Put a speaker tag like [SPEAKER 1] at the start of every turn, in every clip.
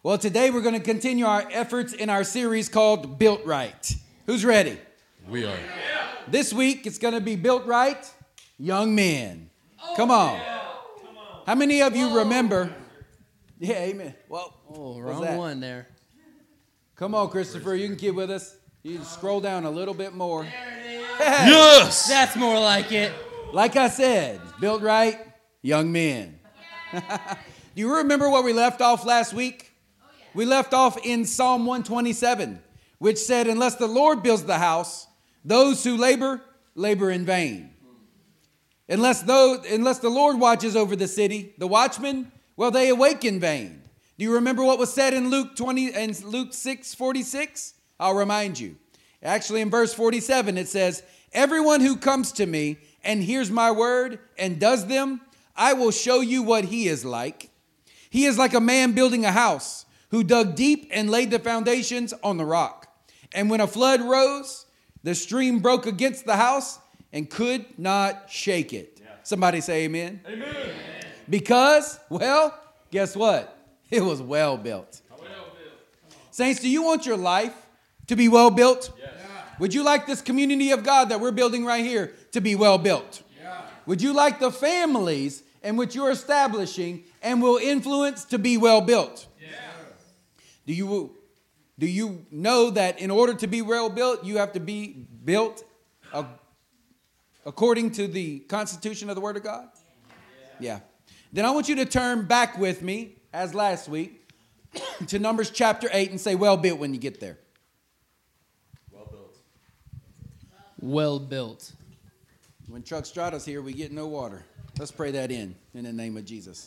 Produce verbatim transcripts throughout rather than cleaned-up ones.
[SPEAKER 1] Well, today we're going to continue our efforts in our series called Built Right. Who's ready?
[SPEAKER 2] We are.
[SPEAKER 1] This week it's going to be Built Right, Young Men. Come on. How many of you remember? Yeah, amen. Well,
[SPEAKER 3] Oh, wrong one there.
[SPEAKER 1] Come on, Christopher. You can keep with us. You can scroll down a little bit more.
[SPEAKER 2] Yes!
[SPEAKER 3] That's more like it.
[SPEAKER 1] Like I said, Built Right, Young Men. Do you remember where we left off last week? We left off in Psalm one twenty-seven, which said, unless the Lord builds the house, those who labor, labor in vain. Unless, those, unless the Lord watches over the city, the watchmen, well, they awake in vain. Do you remember what was said in Luke twenty and Luke six forty-six? I'll remind you. Actually, in verse forty-seven, it says, everyone who comes to me and hears my word and does them, I will show you what he is like. He is like a man building a house who dug deep and laid the foundations on the rock. And when a flood rose, the stream broke against the house and could not shake it. Yeah. Somebody say amen. Amen. Because, well, guess what? It was well built. Well built. Saints, do you want your life to be well built? Yes. Yeah. Would you like this community of God that we're building right here to be well built? Yeah. Would you like the families in which you're establishing and will influence to be well built? Yeah. Do you, do you know that in order to be well built, you have to be built a, according to the constitution of the Word of God? Yeah. Then I want you to turn back with me, as last week, to Numbers chapter eight and say, well built when you get there.
[SPEAKER 2] Well built.
[SPEAKER 3] Well built.
[SPEAKER 1] When Chuck Strada's here, we get no water. Let's pray that in, in the name of Jesus.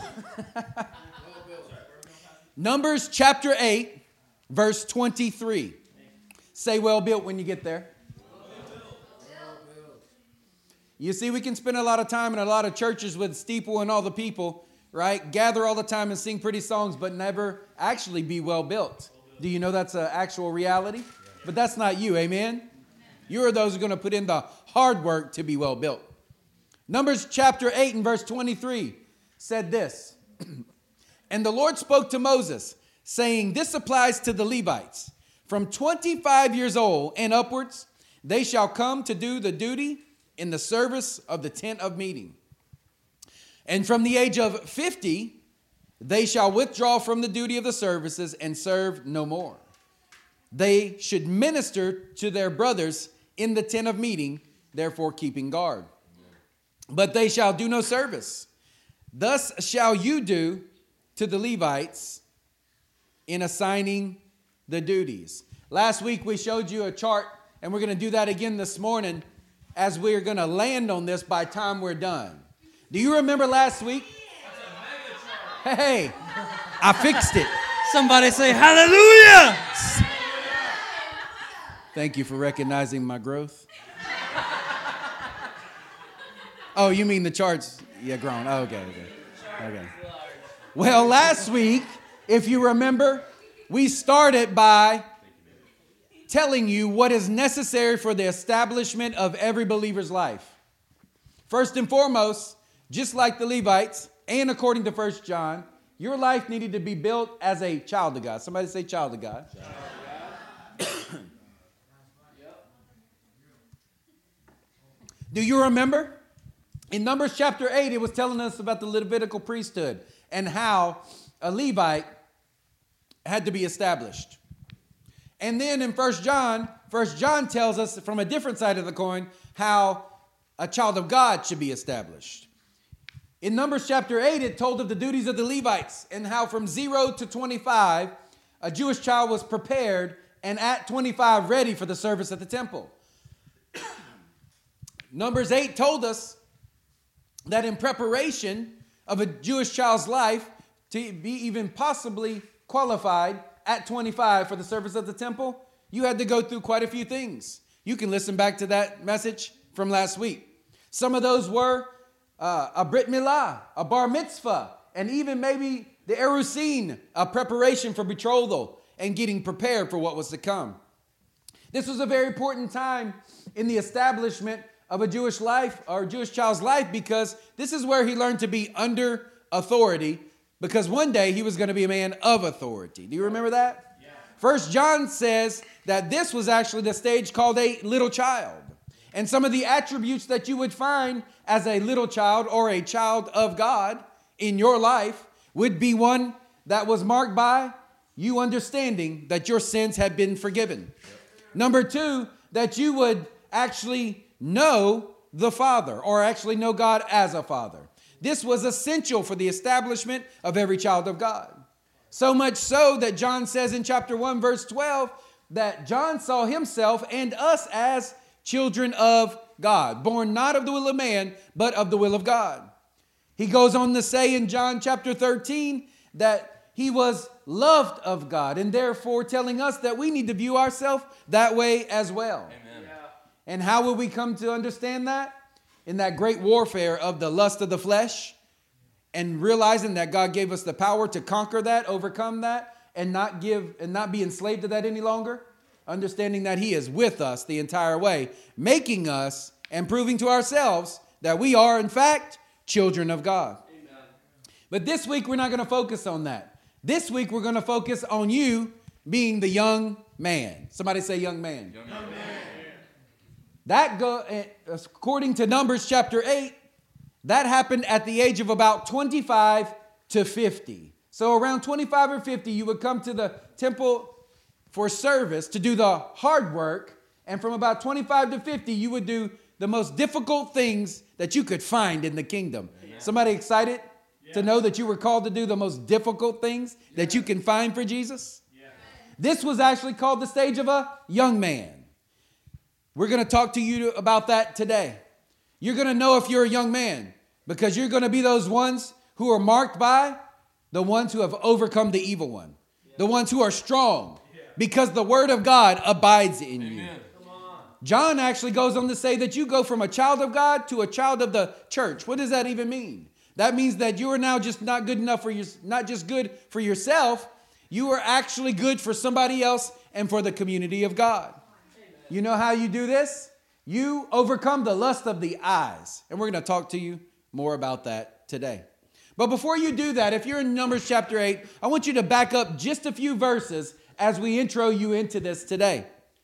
[SPEAKER 1] Numbers chapter eight, verse twenty-three. Say well built when you get there. You see, we can spend a lot of time in a lot of churches with steeple and all the people, right? Gather all the time and sing pretty songs, but never actually be well built. Do you know that's an actual reality? But that's not you, amen? You are those who are going to put in the hard work to be well built. Numbers chapter eight and verse twenty-three said this. And the Lord spoke to Moses, saying, this applies to the Levites. From twenty-five years old and upwards, they shall come to do the duty in the service of the tent of meeting. And from the age of fifty, they shall withdraw from the duty of the services and serve no more. They should minister to their brothers in the tent of meeting, therefore keeping guard. But they shall do no service. Thus shall you do to the Levites in assigning the duties. Last week we showed you a chart, and we're going to do that again this morning as we're going to land on this by time we're done. Do you remember last week? Hey, I fixed it.
[SPEAKER 3] Somebody say hallelujah.
[SPEAKER 1] Thank you for recognizing my growth. Oh, you mean the charts? Yeah, grown. Oh, okay, okay, okay. Well, last week, if you remember, we started by telling you what is necessary for the establishment of every believer's life. First and foremost, just like the Levites, and according to First John, your life needed to be built as a child of God. Somebody say child of God. Child of God. Do you remember? In Numbers chapter eight, it was telling us about the Levitical priesthood and how a Levite had to be established. And then in First John, First John tells us from a different side of the coin how a child of God should be established. In Numbers chapter eight, it told of the duties of the Levites and how from zero to twenty-five, a Jewish child was prepared and at twenty-five ready for the service at the temple. Numbers eight told us that in preparation of a Jewish child's life to be even possibly qualified at twenty-five for the service of the temple, you had to go through quite a few things. You can listen back to that message from last week. Some of those were uh, a Brit Milah, a Bar Mitzvah, and even maybe the Erusin, a preparation for betrothal and getting prepared for what was to come. This was a very important time in the establishment of a Jewish life or a Jewish child's life because this is where he learned to be under authority because one day he was going to be a man of authority. Do you remember that? Yeah. First John says that this was actually the stage called a little child. And some of the attributes that you would find as a little child or a child of God in your life would be one that was marked by you understanding that your sins had been forgiven. Yep. Number two, that you would actually know the Father, or actually know God as a Father. This was essential for the establishment of every child of God. So much so that John says in chapter one, verse twelve, that John saw himself and us as children of God, born not of the will of man, but of the will of God. He goes on to say in John chapter thirteen that he was loved of God, and therefore telling us that we need to view ourselves that way as well. Amen. Yeah. And how will we come to understand that? In that great warfare of the lust of the flesh, and realizing that God gave us the power to conquer that, overcome that, and not give and not be enslaved to that any longer. Understanding that he is with us the entire way, making us and proving to ourselves that we are, in fact, children of God. Amen. But this week, we're not going to focus on that. This week, we're going to focus on you being the young man. Somebody say young man. Young man. That go, according to Numbers chapter eight, that happened at the age of about twenty-five to fifty. So around twenty-five or fifty, you would come to the temple for service to do the hard work. And from about twenty-five to fifty, you would do the most difficult things that you could find in the kingdom. Amen. Somebody excited yeah. to know that you were called to do the most difficult things yeah. that you can find for Jesus? Yeah. This was actually called the stage of a young man. We're going to talk to you about that today. You're going to know if you're a young man because you're going to be those ones who are marked by the ones who have overcome the evil one, yeah. the ones who are strong yeah. because the word of God abides in Amen. You. John actually goes on to say that you go from a child of God to a child of the church. What does that even mean? That means that you are now just not good enough for you, not just good for yourself. You are actually good for somebody else and for the community of God. You know how you do this? You overcome the lust of the eyes. And we're going to talk to you more about that today. But before you do that, if you're in Numbers chapter eight, I want you to back up just a few verses as we intro you into this today.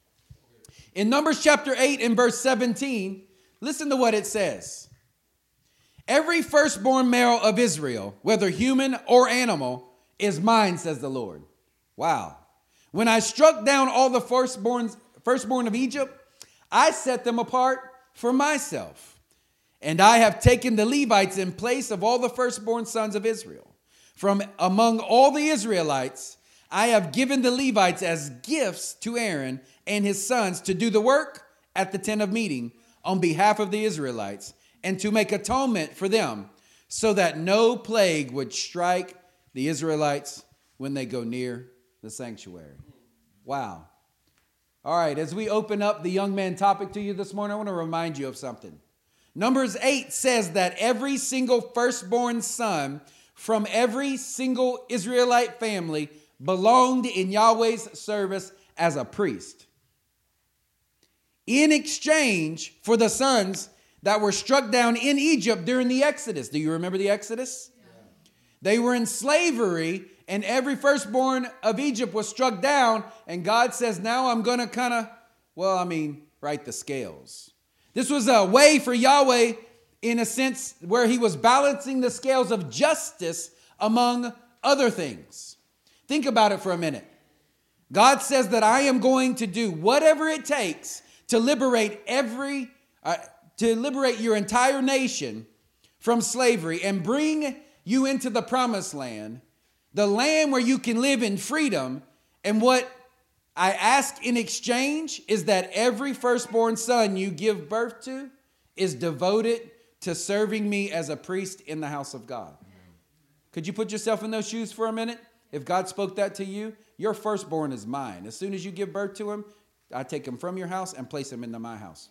[SPEAKER 1] In Numbers chapter eight and verse seventeen, listen to what it says. Every firstborn male of Israel, whether human or animal, is mine, says the Lord. Wow. When I struck down all the firstborns, firstborn of Egypt, I set them apart for myself. And I have taken the Levites in place of all the firstborn sons of Israel. From among all the Israelites, I have given the Levites as gifts to Aaron and his sons to do the work at the tent of meeting on behalf of the Israelites and to make atonement for them so that no plague would strike the Israelites when they go near the sanctuary. Wow. All right, as we open up the young man topic to you this morning, I want to remind you of something. Numbers eight says that every single firstborn son from every single Israelite family belonged in Yahweh's service as a priest. In exchange for the sons that were struck down in Egypt during the Exodus. Do you remember the Exodus? Yeah. They were in slavery, and every firstborn of Egypt was struck down. And God says, now I'm going to kind of, well, I mean, right the scales. This was a way for Yahweh, in a sense, where he was balancing the scales of justice among other things. Think about it for a minute. God says that I am going to do whatever it takes to liberate every, uh, to liberate your entire nation from slavery and bring you into the promised land, the land where you can live in freedom. And what I ask in exchange is that every firstborn son you give birth to is devoted to serving me as a priest in the house of God. Could you put yourself in those shoes for a minute? If God spoke that to you, your firstborn is mine. As soon as you give birth to him, I take him from your house and place him into my house.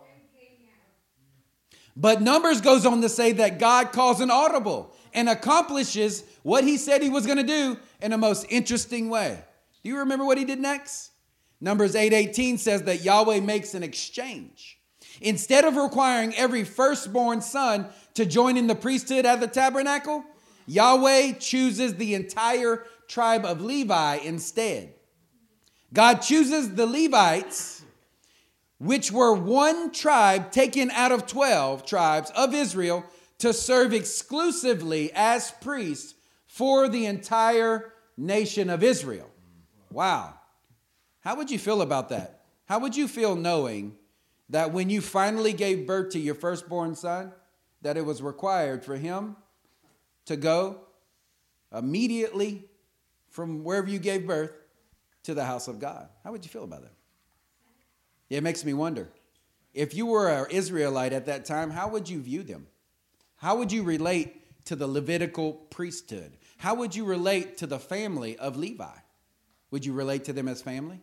[SPEAKER 1] But Numbers goes on to say that God calls an audible and accomplishes what he said he was going to do in a most interesting way. Do you remember what he did next? Numbers eight eighteen says that Yahweh makes an exchange. Instead of requiring every firstborn son to join in the priesthood at the tabernacle, Yahweh chooses the entire tribe of Levi instead. God chooses the Levites, which were one tribe taken out of twelve tribes of Israel, to serve exclusively as priests for the entire nation of Israel. Wow. How would you feel about that? How would you feel knowing that when you finally gave birth to your firstborn son, that it was required for him to go immediately from wherever you gave birth to the house of God? How would you feel about that? It makes me wonder. If you were an Israelite at that time, how would you view them? How would you relate to the Levitical priesthood? How would you relate to the family of Levi? Would you relate to them as family?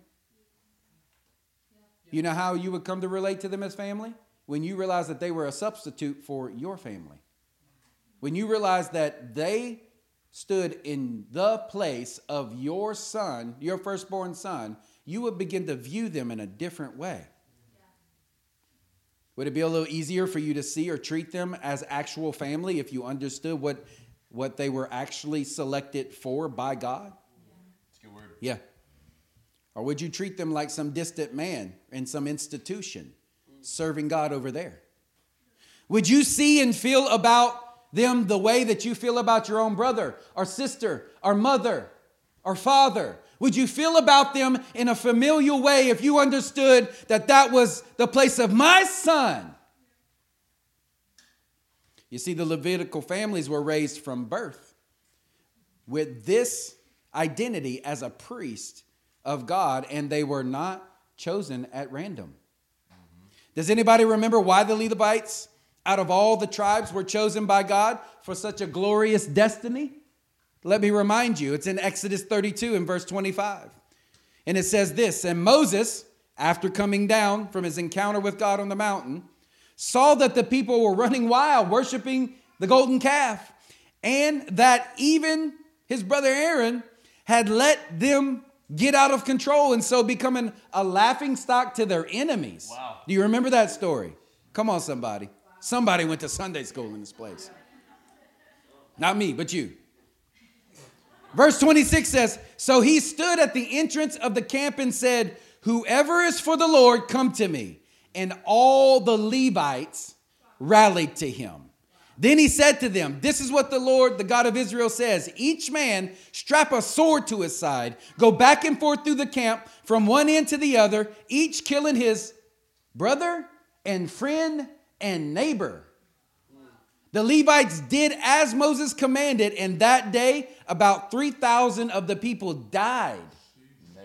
[SPEAKER 1] You know how you would come to relate to them as family? When you realize that they were a substitute for your family. When you realize that they stood in the place of your son, your firstborn son, you would begin to view them in a different way. Would it be a little easier for you to see or treat them as actual family if you understood what, what they were actually selected for by God?
[SPEAKER 2] That's a good word.
[SPEAKER 1] Yeah. Or would you treat them like some distant man in some institution serving God over there? Would you see and feel about them the way that you feel about your own brother or sister or mother or father? Would you feel about them in a familial way if you understood that that was the place of my son? You see, the Levitical families were raised from birth with this identity as a priest of God, and they were not chosen at random. Mm-hmm. Does anybody remember why the Levites, out of all the tribes, were chosen by God for such a glorious destiny? Let me remind you, it's in Exodus thirty-two and verse twenty-five. And it says this, and Moses, after coming down from his encounter with God on the mountain, saw that the people were running wild, worshiping the golden calf, and that even his brother Aaron had let them get out of control, and so becoming a laughing stock to their enemies.
[SPEAKER 2] Wow.
[SPEAKER 1] Do you remember that story? Come on, somebody. Somebody went to Sunday school in this place. Not me, but you. Verse twenty-six says, so he stood at the entrance of the camp and said, whoever is for the Lord, come to me. And all the Levites rallied to him. Then he said to them, this is what the Lord, the God of Israel says. Each man strap a sword to his side, go back and forth through the camp from one end to the other, each killing his brother and friend and neighbor. The Levites did as Moses commanded, and that day about three thousand of the people died.
[SPEAKER 2] Man.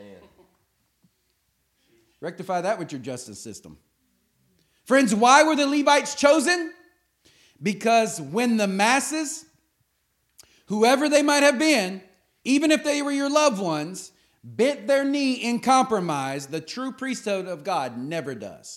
[SPEAKER 1] Rectify that with your justice system. Friends, why were the Levites chosen? Because when the masses, whoever they might have been, even if they were your loved ones, bent their knee in compromise, the true priesthood of God never does.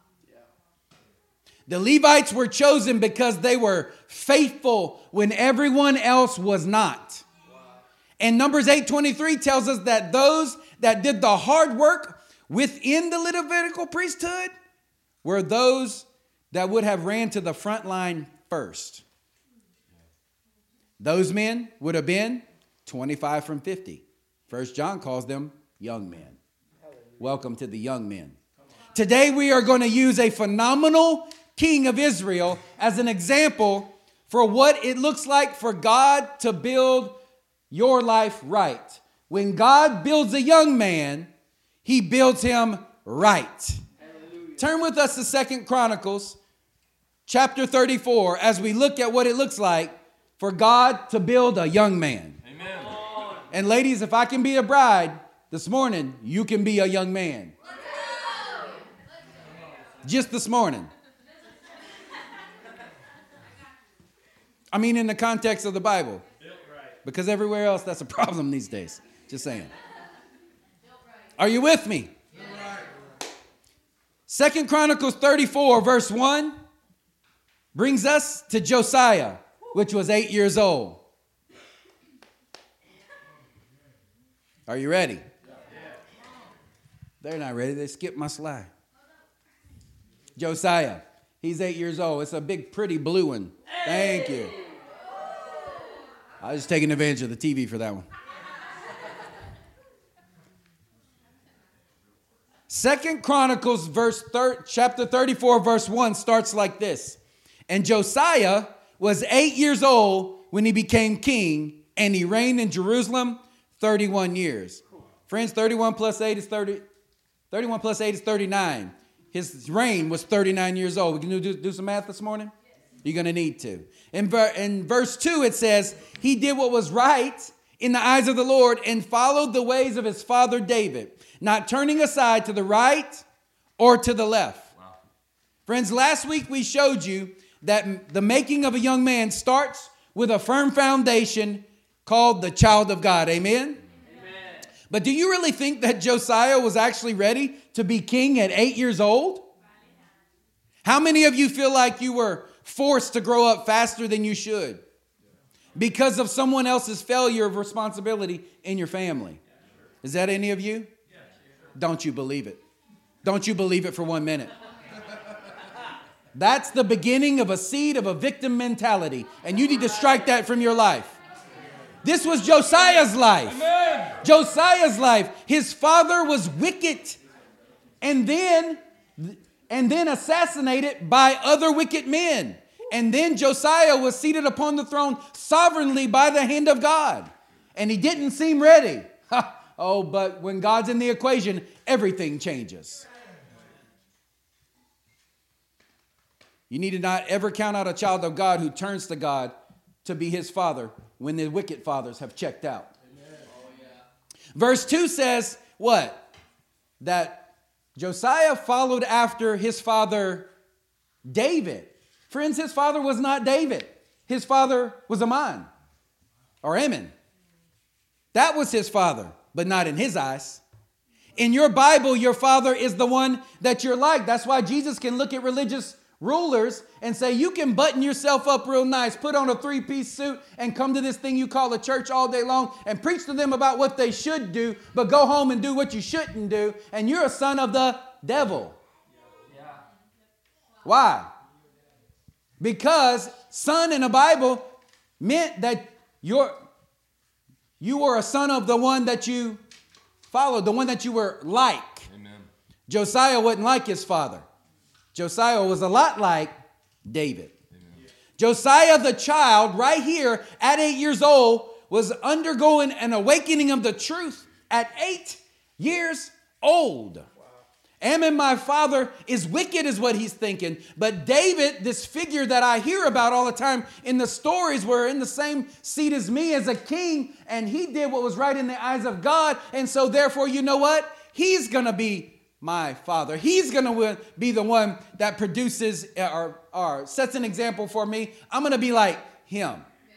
[SPEAKER 1] The Levites were chosen because they were faithful when everyone else was not. And Numbers eight twenty-three tells us that those that did the hard work within the Levitical priesthood were those that would have ran to the front line first. Those men would have been twenty-five from fifty. First John calls them young men. Welcome to the young men. Today we are going to use a phenomenal king of Israel as an example for what it looks like for God to build your life right. When God builds a young man, he builds him right. Hallelujah. Turn with us to Second Chronicles chapter thirty-four as we look at what it looks like for God to build a young man.
[SPEAKER 2] Amen.
[SPEAKER 1] And ladies, if I can be a bride this morning, you can be a young man. Just this morning. I mean, in the context of the Bible. Because everywhere else, that's a problem these days. Just saying. Are you with me? Second Chronicles thirty-four, verse one, brings us to Josiah, which was eight years old. Are you ready? They're not ready. They skipped my slide. Josiah, he's eight years old. It's a big, pretty blue one. Thank you. I was taking advantage of the T V for that one. Second Chronicles verse thir- chapter thirty-four verse one starts like this. And Josiah was eight years old when he became king, and he reigned in Jerusalem thirty-one years. Friends, thirty-one plus eight is thirty. thirty-one plus eight is thirty-nine. His reign was thirty-nine years old. We can do, do some math this morning? You're going to need to. In, ver- in verse two, it says, he did what was right in the eyes of the Lord and followed the ways of his father David, not turning aside to the right or to the left. Wow. Friends, last week we showed you that the making of a young man starts with a firm foundation called the child of God. Amen? Amen. But do you really think that Josiah was actually ready to be king at eight years old? How many of you feel like you were forced to grow up faster than you should because of someone else's failure of responsibility in your family? Is that any of you? Don't you believe it? Don't you believe it for one minute? That's the beginning of a seed of a victim mentality, and you need to strike that from your life. This was Josiah's life. Amen. Josiah's life. His father was wicked and then and then assassinated by other wicked men. And then Josiah was seated upon the throne sovereignly by the hand of God. And he didn't seem ready. Oh, but when God's in the equation, everything changes. You need to not ever count out a child of God who turns to God to be his father when the wicked fathers have checked out. Oh, yeah. Verse two says what? That Josiah followed after his father David. Friends, his father was not David. His father was Amon or Ammon. That was his father, but not in his eyes. In your Bible, your father is the one that you're like. That's why Jesus can look at religious rulers and say, you can button yourself up real nice, put on a three-piece suit and come to this thing you call a church all day long and preach to them about what they should do, but go home and do what you shouldn't do. And you're a son of the devil. Yeah. Why? Because son in the Bible meant that you're, you were a son of the one that you followed, the one that you were like. Amen. Josiah wasn't like his father. Josiah was a lot like David. Amen. Josiah the child right here at eight years old was undergoing an awakening of the truth at eight years old. Wow. Ammon, my father, is wicked is what he's thinking. But David, this figure that I hear about all the time in the stories, were in the same seat as me as a king. And he did what was right in the eyes of God. And so therefore, you know what? He's going to be my father. He's going to be the one that produces or, or sets an example for me. I'm going to be like him. Yeah.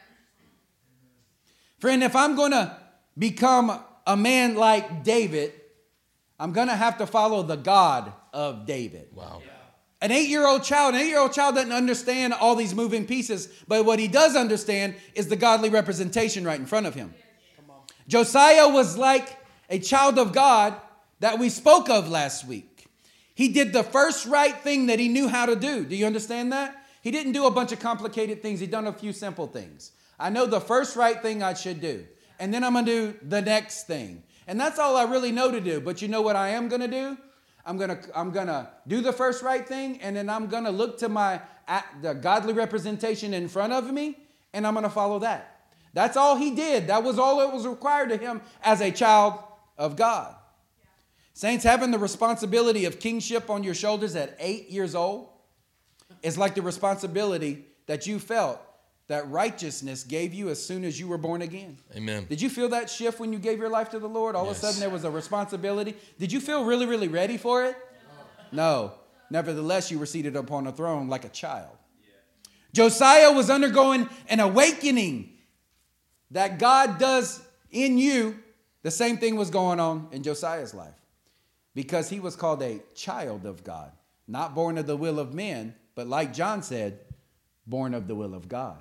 [SPEAKER 1] Friend, if I'm going to become a man like David, I'm going to have to follow the God of David. Wow. Yeah. An eight-year-old child, an eight-year-old child doesn't understand all these moving pieces, but what he does understand is the godly representation right in front of him. Come on. Josiah was like a child of God that we spoke of last week. He did the first right thing that he knew how to do. Do you understand that? He didn't do a bunch of complicated things. He done a few simple things. I know the first right thing I should do. And then I'm going to do the next thing. And that's all I really know to do. But you know what I am going to do? I'm going to I'm going to do the first right thing. And then I'm going to look to my the godly representation in front of me. And I'm going to follow that. That's all he did. That was all that was required of him as a child of God. Saints, having the responsibility of kingship on your shoulders at eight years old is like the responsibility that you felt that righteousness gave you as soon as you were born again. Amen. Did you feel that shift when you gave your life to the Lord? All yes. of a sudden there was a responsibility. Did you feel really, really ready for it? No. no. Nevertheless, you were seated upon a throne like a child. Yeah. Josiah was undergoing an awakening that God does in you. The same thing was going on in Josiah's life. Because he was called a child of God, not born of the will of men, but like John said, born of the will of God.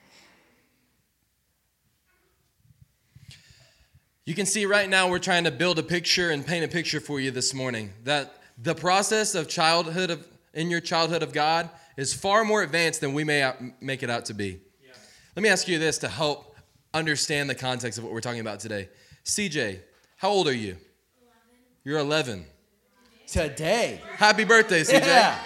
[SPEAKER 2] You can see right now we're trying to build a picture and paint a picture for you this morning. That the process of childhood of in your childhood of God is far more advanced than we may make it out to be. Yeah. Let me ask you this to help understand the context of what we're talking about today. C J, how old are you? eleven. You're eleven.
[SPEAKER 1] Today.
[SPEAKER 2] Happy birthday, C J.
[SPEAKER 1] Yeah.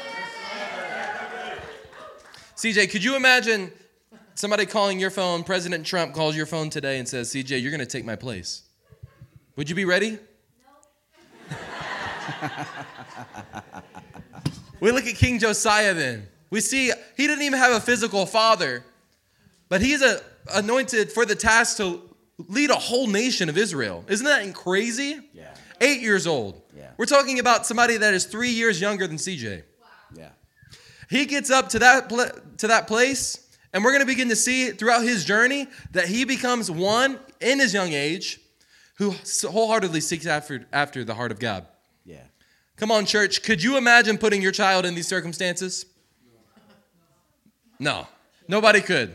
[SPEAKER 2] C J, could you imagine somebody calling your phone, President Trump calls your phone today and says, C J, you're going to take my place. Would you be ready? No. We look at King Josiah then. We see he didn't even have a physical father, but he's a, anointed for the task to lead a whole nation of Israel. Isn't that crazy?
[SPEAKER 1] Yeah.
[SPEAKER 2] Eight years old.
[SPEAKER 1] Yeah.
[SPEAKER 2] We're talking about somebody that is three years younger than C J.
[SPEAKER 1] Wow. Yeah.
[SPEAKER 2] He gets up to that pl- to that place, and we're going to begin to see throughout his journey that he becomes one in his young age who wholeheartedly seeks after, after the heart of God.
[SPEAKER 1] Yeah.
[SPEAKER 2] Come on, church. Could you imagine putting your child in these circumstances? No. Nobody could.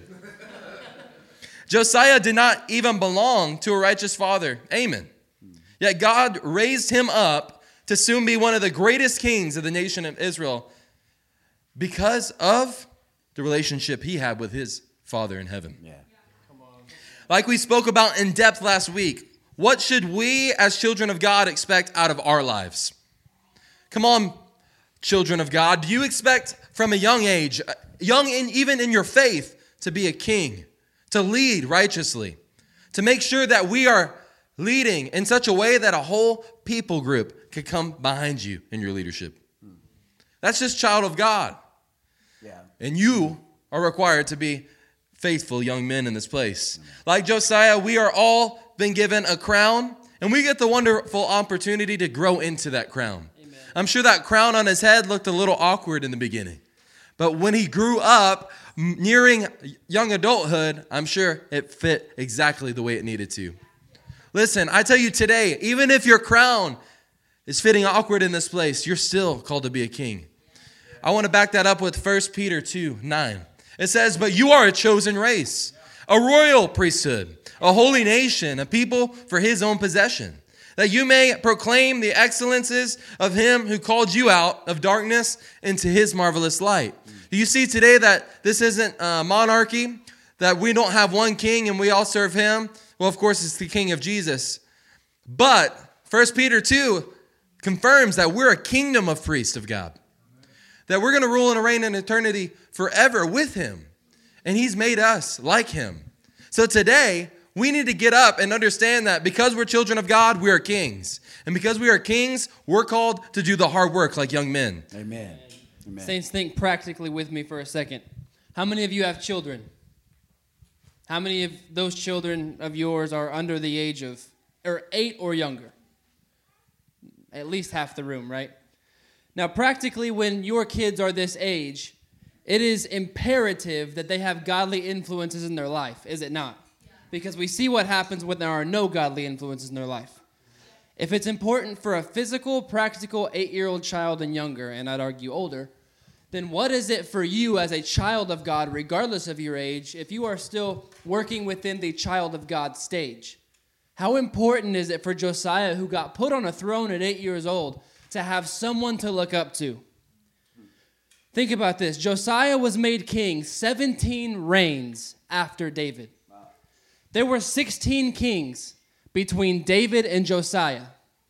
[SPEAKER 2] Josiah did not even belong to a righteous father, Amon. Yet God raised him up to soon be one of the greatest kings of the nation of Israel because of the relationship he had with his Father in heaven.
[SPEAKER 1] Yeah.
[SPEAKER 2] Like we spoke about in depth last week, what should we as children of God expect out of our lives? Come on, children of God. Do you expect from a young age, young in, even in your faith, to be a king, to lead righteously, to make sure that we are leading in such a way that a whole people group could come behind you in your leadership? That's just child of God.
[SPEAKER 1] Yeah.
[SPEAKER 2] And you are required to be faithful young men in this place. Like Josiah, we are all been given a crown, and we get the wonderful opportunity to grow into that crown. Amen. I'm sure that crown on his head looked a little awkward in the beginning. But when he grew up, nearing young adulthood, I'm sure it fit exactly the way it needed to. Listen, I tell you today, even if your crown is fitting awkward in this place, you're still called to be a king. I want to back that up with First Peter two nine. It says, but you are a chosen race, a royal priesthood, a holy nation, a people for his own possession, that you may proclaim the excellences of him who called you out of darkness into his marvelous light. Do you see today that this isn't a monarchy, that we don't have one king and we all serve him? Well, of course, it's the King of Jesus. But First Peter two confirms that we're a kingdom of priests of God, that we're going to rule and reign in eternity forever with him. And he's made us like him. So today, we need to get up and understand that because we're children of God, we are kings. And because we are kings, we're called to do the hard work like young men.
[SPEAKER 1] Amen. Amen.
[SPEAKER 3] Saints, think practically with me for a second. How many of you have children? How many of those children of yours are under the age of, or eight or younger? At least half the room, right? Now, practically when your kids are this age, it is imperative that they have godly influences in their life, is it not? Because we see what happens when there are no godly influences in their life. If it's important for a physical, practical eight-year-old child and younger, and I'd argue older, then what is it for you as a child of God, regardless of your age, if you are still working within the child of God stage? How important is it for Josiah, who got put on a throne at eight years old, to have someone to look up to? Think about this. Josiah was made king seventeen reigns after David. There were sixteen kings between David and Josiah,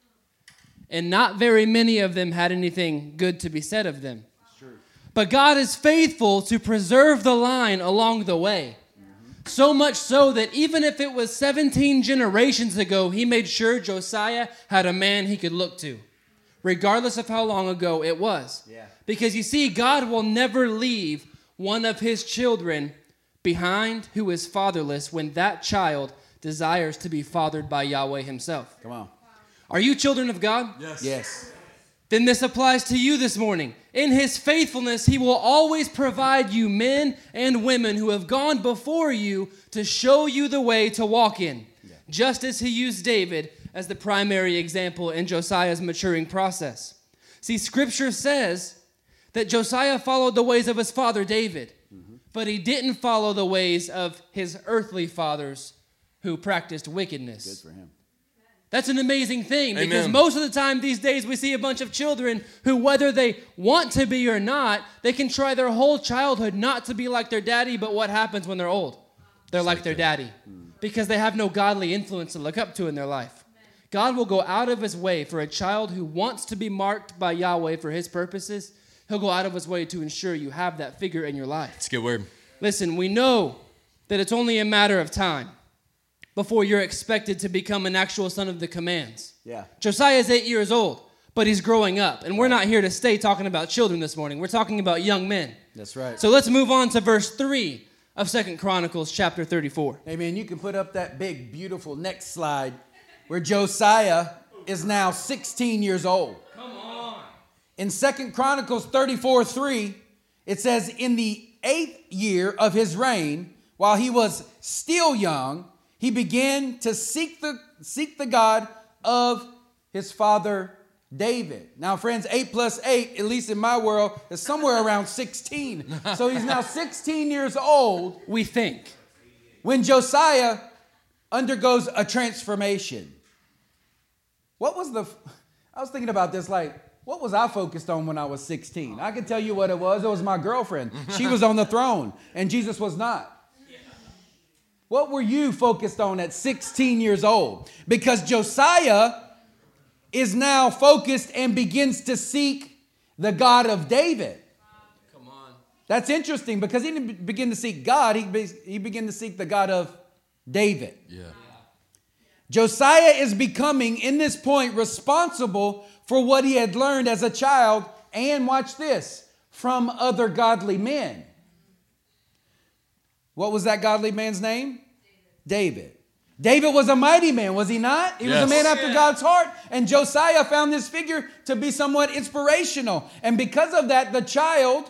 [SPEAKER 3] and not very many of them had anything good to be said of them. But God is faithful to preserve the line along the way. Mm-hmm. So much so that even if it was seventeen generations ago, he made sure Josiah had a man he could look to, regardless of how long ago it was. Yeah. Because you see, God will never leave one of his children behind who is fatherless when that child desires to be fathered by Yahweh himself.
[SPEAKER 1] Come on.
[SPEAKER 3] Are you children of God?
[SPEAKER 1] Yes. Yes.
[SPEAKER 3] Then this applies to you this morning. In his faithfulness, he will always provide you men and women who have gone before you to show you the way to walk in, yeah. Just as he used David as the primary example in Josiah's maturing process. See, Scripture says that Josiah followed the ways of his father David, mm-hmm. but he didn't follow the ways of his earthly fathers who practiced wickedness.
[SPEAKER 1] Good for him.
[SPEAKER 3] That's an amazing thing, because
[SPEAKER 2] Amen.
[SPEAKER 3] Most of the time these days we see a bunch of children who, whether they want to be or not, they can try their whole childhood not to be like their daddy, but what happens when they're old? They're like their daddy. because they have no godly influence to look up to in their life. God will go out of his way for a child who wants to be marked by Yahweh for his purposes. He'll go out of his way to ensure you have that figure in your life.
[SPEAKER 2] That's a good word.
[SPEAKER 3] Listen, we know that it's only a matter of time before you're expected to become an actual son of the commands.
[SPEAKER 1] Yeah.
[SPEAKER 3] Josiah is eight years old, but he's growing up. And we're not here to stay talking about children this morning. We're talking about young men.
[SPEAKER 1] That's right.
[SPEAKER 3] So let's move on to verse three of Second Chronicles chapter thirty-four.
[SPEAKER 1] Amen. You can put up that big, beautiful next slide where Josiah is now sixteen years old.
[SPEAKER 3] Come on.
[SPEAKER 1] In Second Chronicles thirty-four three, it says, in the eighth year of his reign, while he was still young, he began to seek the, seek the God of his father David. Now, friends, eight plus eight, at least in my world, is somewhere around sixteen. So he's now sixteen years old.
[SPEAKER 3] We think.
[SPEAKER 1] When Josiah undergoes a transformation. What was the, I was thinking about this, like, what was I focused on when I was sixteen? I can tell you what it was. It was my girlfriend. She was on the throne, and Jesus was not. What were you focused on at sixteen years old? Because Josiah is now focused and begins to seek the God of David.
[SPEAKER 3] Come on.
[SPEAKER 1] That's interesting because he didn't begin to seek God. He, be, he began to seek the God of David.
[SPEAKER 2] Yeah.
[SPEAKER 1] Josiah is becoming, in this point, responsible for what he had learned as a child and, watch this, from other godly men. What was that godly man's name? David. David. David was a mighty man, was he not? He
[SPEAKER 2] Yes.
[SPEAKER 1] was a man after
[SPEAKER 3] Yeah.
[SPEAKER 1] God's heart. And Josiah found this figure to be somewhat inspirational. And because of that, the child,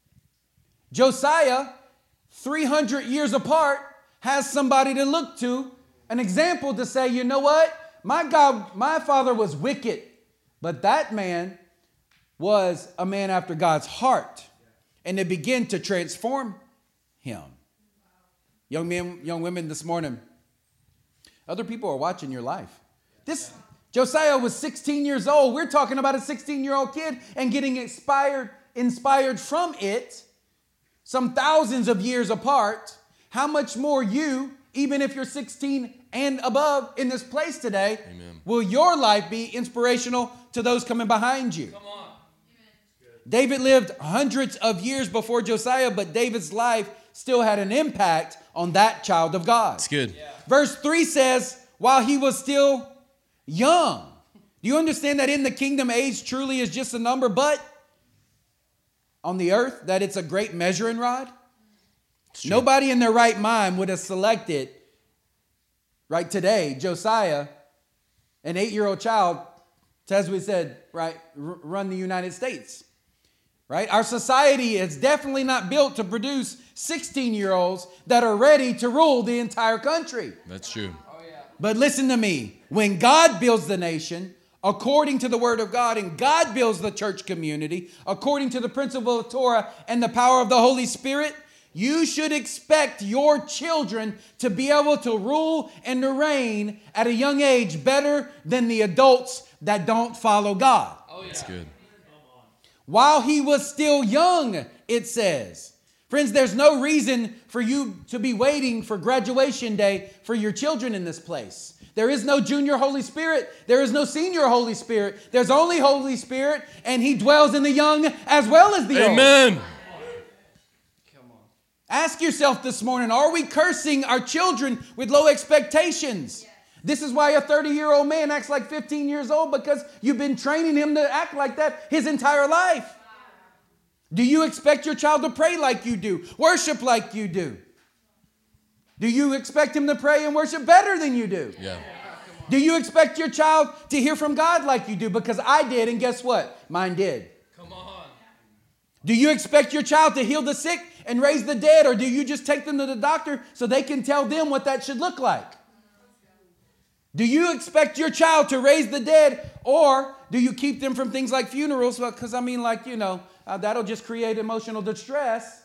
[SPEAKER 1] Josiah, three hundred years apart, has somebody to look to, an example to say, you know what? My God, my father was wicked, but that man was a man after God's heart. And it began to transform him. Young men, young women this morning, other people are watching your life. This Josiah was sixteen years old. We're talking about a sixteen-year-old kid and getting inspired, inspired from it, some thousands of years apart. How much more you, even if you're sixteen and above in this place today,
[SPEAKER 2] Amen.
[SPEAKER 1] will your life be inspirational to those coming behind you?
[SPEAKER 3] Come on.
[SPEAKER 1] David lived hundreds of years before Josiah, but David's life still had an impact on that child of God.
[SPEAKER 2] It's good.
[SPEAKER 3] Yeah.
[SPEAKER 1] Verse three says, while he was still young. Do you understand that in the kingdom, age truly is just a number, but on the earth, that it's a great measuring rod? Nobody in their right mind would have selected, right today, Josiah, an eight-year-old child, to, as we said, right, r- run the United States. Right? Our society is definitely not built to produce sixteen-year-olds that are ready to rule the entire country.
[SPEAKER 2] That's true.
[SPEAKER 3] Oh, yeah.
[SPEAKER 1] But listen to me. When God builds the nation, according to the word of God, and God builds the church community, according to the principle of Torah and the power of the Holy Spirit, you should expect your children to be able to rule and to reign at a young age better than the adults that don't follow God.
[SPEAKER 3] Oh, yeah.
[SPEAKER 2] That's good.
[SPEAKER 1] While he was still young, it says. Friends, there's no reason for you to be waiting for graduation day for your children in this place. There is no junior Holy Spirit. There is no senior Holy Spirit. There's only Holy Spirit, and he dwells in the young as well as the old.
[SPEAKER 2] Amen.
[SPEAKER 3] Come on.
[SPEAKER 1] Ask yourself this morning, are we cursing our children with low expectations? This is why a thirty-year-old man acts like fifteen years old, because you've been training him to act like that his entire life. Do you expect your child to pray like you do, worship like you do? Do you expect him to pray and worship better than you do?
[SPEAKER 2] Yeah.
[SPEAKER 1] Do you expect your child to hear from God like you do? Because I did, and guess what? Mine did.
[SPEAKER 3] Come on.
[SPEAKER 1] Do you expect your child to heal the sick and raise the dead, or do you just take them to the doctor so they can tell them what that should look like? Do you expect your child to raise the dead, or do you keep them from things like funerals? Because, I mean, like, you know, uh, that'll just create emotional distress.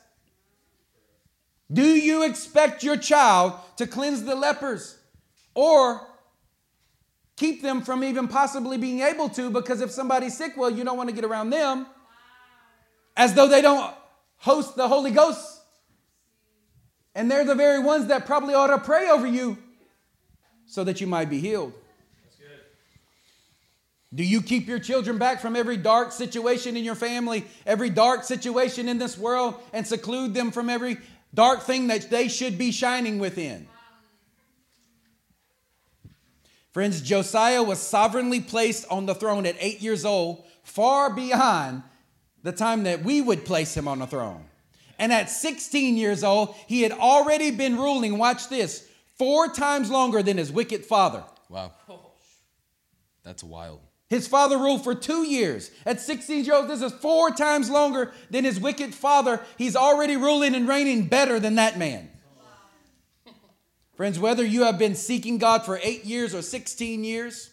[SPEAKER 1] Do you expect your child to cleanse the lepers, or keep them from even possibly being able to? Because if somebody's sick, well, you don't want to get around them, as though they don't host the Holy Ghost. And they're the very ones that probably ought to pray over you so that you might be healed. Do you keep your children back from every dark situation in your family, every dark situation in this world, and seclude them from every dark thing that they should be shining within? Friends, Josiah was sovereignly placed on the throne at eight years old, far beyond the time that we would place him on the throne. And at sixteen years old, he had already been ruling, watch this, four times longer than his wicked father.
[SPEAKER 2] Wow. That's wild.
[SPEAKER 1] His father ruled for two years. At sixteen years old, this is four times longer than his wicked father. He's already ruling and reigning better than that man. Friends, whether you have been seeking God for eight years or sixteen years,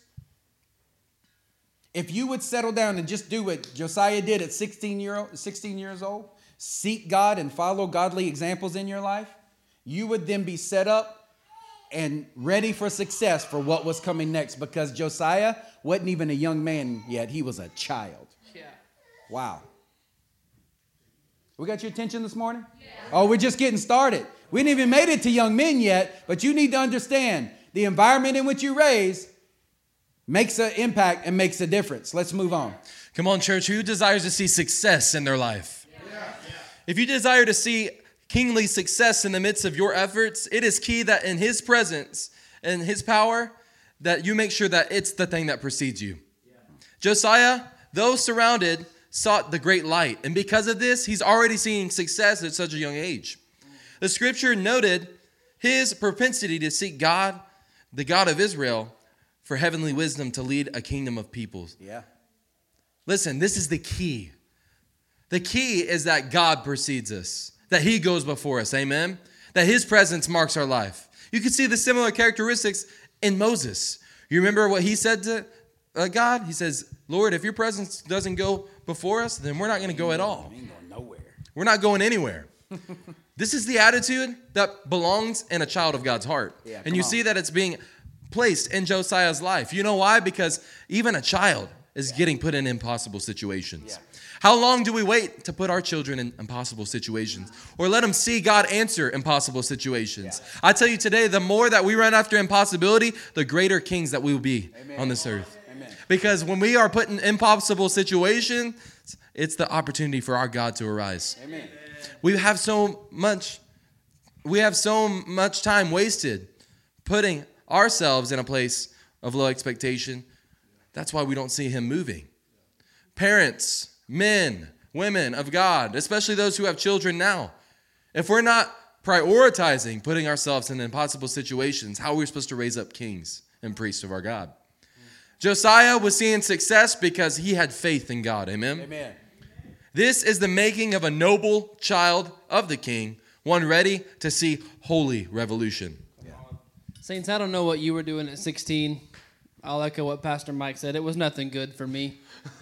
[SPEAKER 1] if you would settle down and just do what Josiah did at sixteen, year old, sixteen years old, seek God and follow godly examples in your life, you would then be set up and ready for success for what was coming next, because Josiah wasn't even a young man yet. He was a child.
[SPEAKER 3] Yeah.
[SPEAKER 1] Wow. We got your attention this morning? Yeah. Oh, we're just getting started. We ain't even made it to young men yet, but you need to understand the environment in which you raise makes an impact and makes a difference. Let's move on.
[SPEAKER 2] Come on, church. Who desires to see success in their life? Yeah. Yeah. If you desire to see kingly success in the midst of your efforts, it is key that in his presence and his power, that you make sure that it's the thing that precedes you. Yeah. Josiah, though surrounded, sought the great light. And because of this, he's already seeing success at such a young age. The scripture noted his propensity to seek God, the God of Israel, for heavenly wisdom to lead a kingdom of peoples.
[SPEAKER 1] Yeah.
[SPEAKER 2] Listen, this is the key. The key is that God precedes us, that he goes before us, amen? That his presence marks our life. You can see the similar characteristics in Moses. You remember what he said to uh, God? He says, Lord, if your presence doesn't go before us, then we're not going to go at all.
[SPEAKER 1] We ain't going nowhere.
[SPEAKER 2] We're not going anywhere. This is the attitude that belongs in a child of God's heart.
[SPEAKER 1] Yeah,
[SPEAKER 2] and you
[SPEAKER 1] on.
[SPEAKER 2] see that it's being placed in Josiah's life. You know why? Because even a child is yeah. getting put in impossible situations. Yeah. How long do we wait to put our children in impossible situations? Or let them see God answer impossible situations? Yeah. I tell you today, the more that we run after impossibility, the greater kings that we will be Amen. On this earth. Amen. Because when we are put in impossible situations, it's the opportunity for our God to arise. Amen. We have so much, we have so much time wasted putting ourselves in a place of low expectation. That's why we don't see him moving. Parents, men, women of God, especially those who have children now, if we're not prioritizing putting ourselves in impossible situations, how are we supposed to raise up kings and priests of our God? Josiah was seeing success because he had faith in God. Amen?
[SPEAKER 1] Amen.
[SPEAKER 2] This is the making of a noble child of the king, one ready to see holy revolution.
[SPEAKER 3] Yeah. Saints, I don't know what you were doing at sixteen. I'll echo what Pastor Mike said. It was nothing good for me,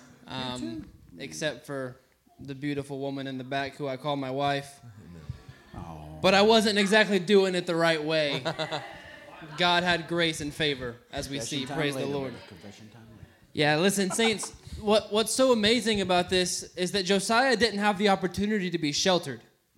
[SPEAKER 3] um, except for the beautiful woman in the back who I call my wife. Oh. But I wasn't exactly doing it the right way. God had grace and favor, as we see. Praise the Lord. Yeah, listen, saints. What What's so amazing about this is that Josiah didn't have the opportunity to be sheltered.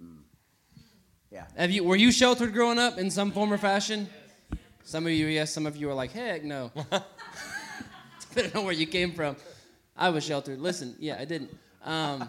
[SPEAKER 1] Yeah.
[SPEAKER 3] Have you were you sheltered growing up in some form or fashion? Some of you, yes. Some of you are like, heck no. I don't know where you came from. I was sheltered. Listen, yeah, I didn't. Um,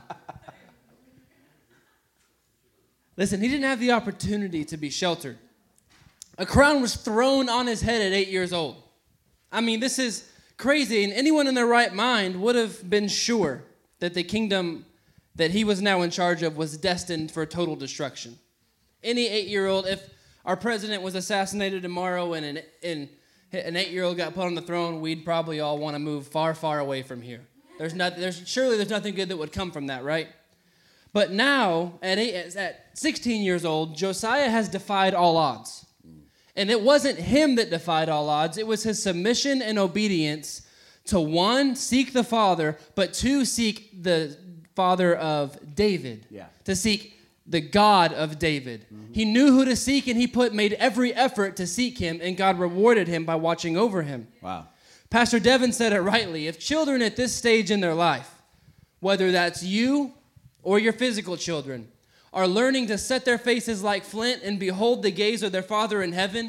[SPEAKER 3] listen, he didn't have the opportunity to be sheltered. A crown was thrown on his head at eight years old. I mean, this is crazy, and anyone in their right mind would have been sure that the kingdom that he was now in charge of was destined for total destruction. Any eight-year-old, if our president was assassinated tomorrow and an, and an eight-year-old got put on the throne, we'd probably all want to move far, far away from here. There's not, there's surely there's nothing good that would come from that, right? But now, at eight, at sixteen years old, Josiah has defied all odds. And it wasn't him that defied all odds. It was his submission and obedience to, one, seek the Father, but two, seek the Father of David. Yeah. To seek the God of David. Mm-hmm. He knew who to seek, and he put made every effort to seek him, and God rewarded him by watching over him.
[SPEAKER 1] Wow.
[SPEAKER 3] Pastor Devin said it rightly. If children at this stage in their life, whether that's you or your physical children, are learning to set their faces like flint and behold the gaze of their Father in heaven,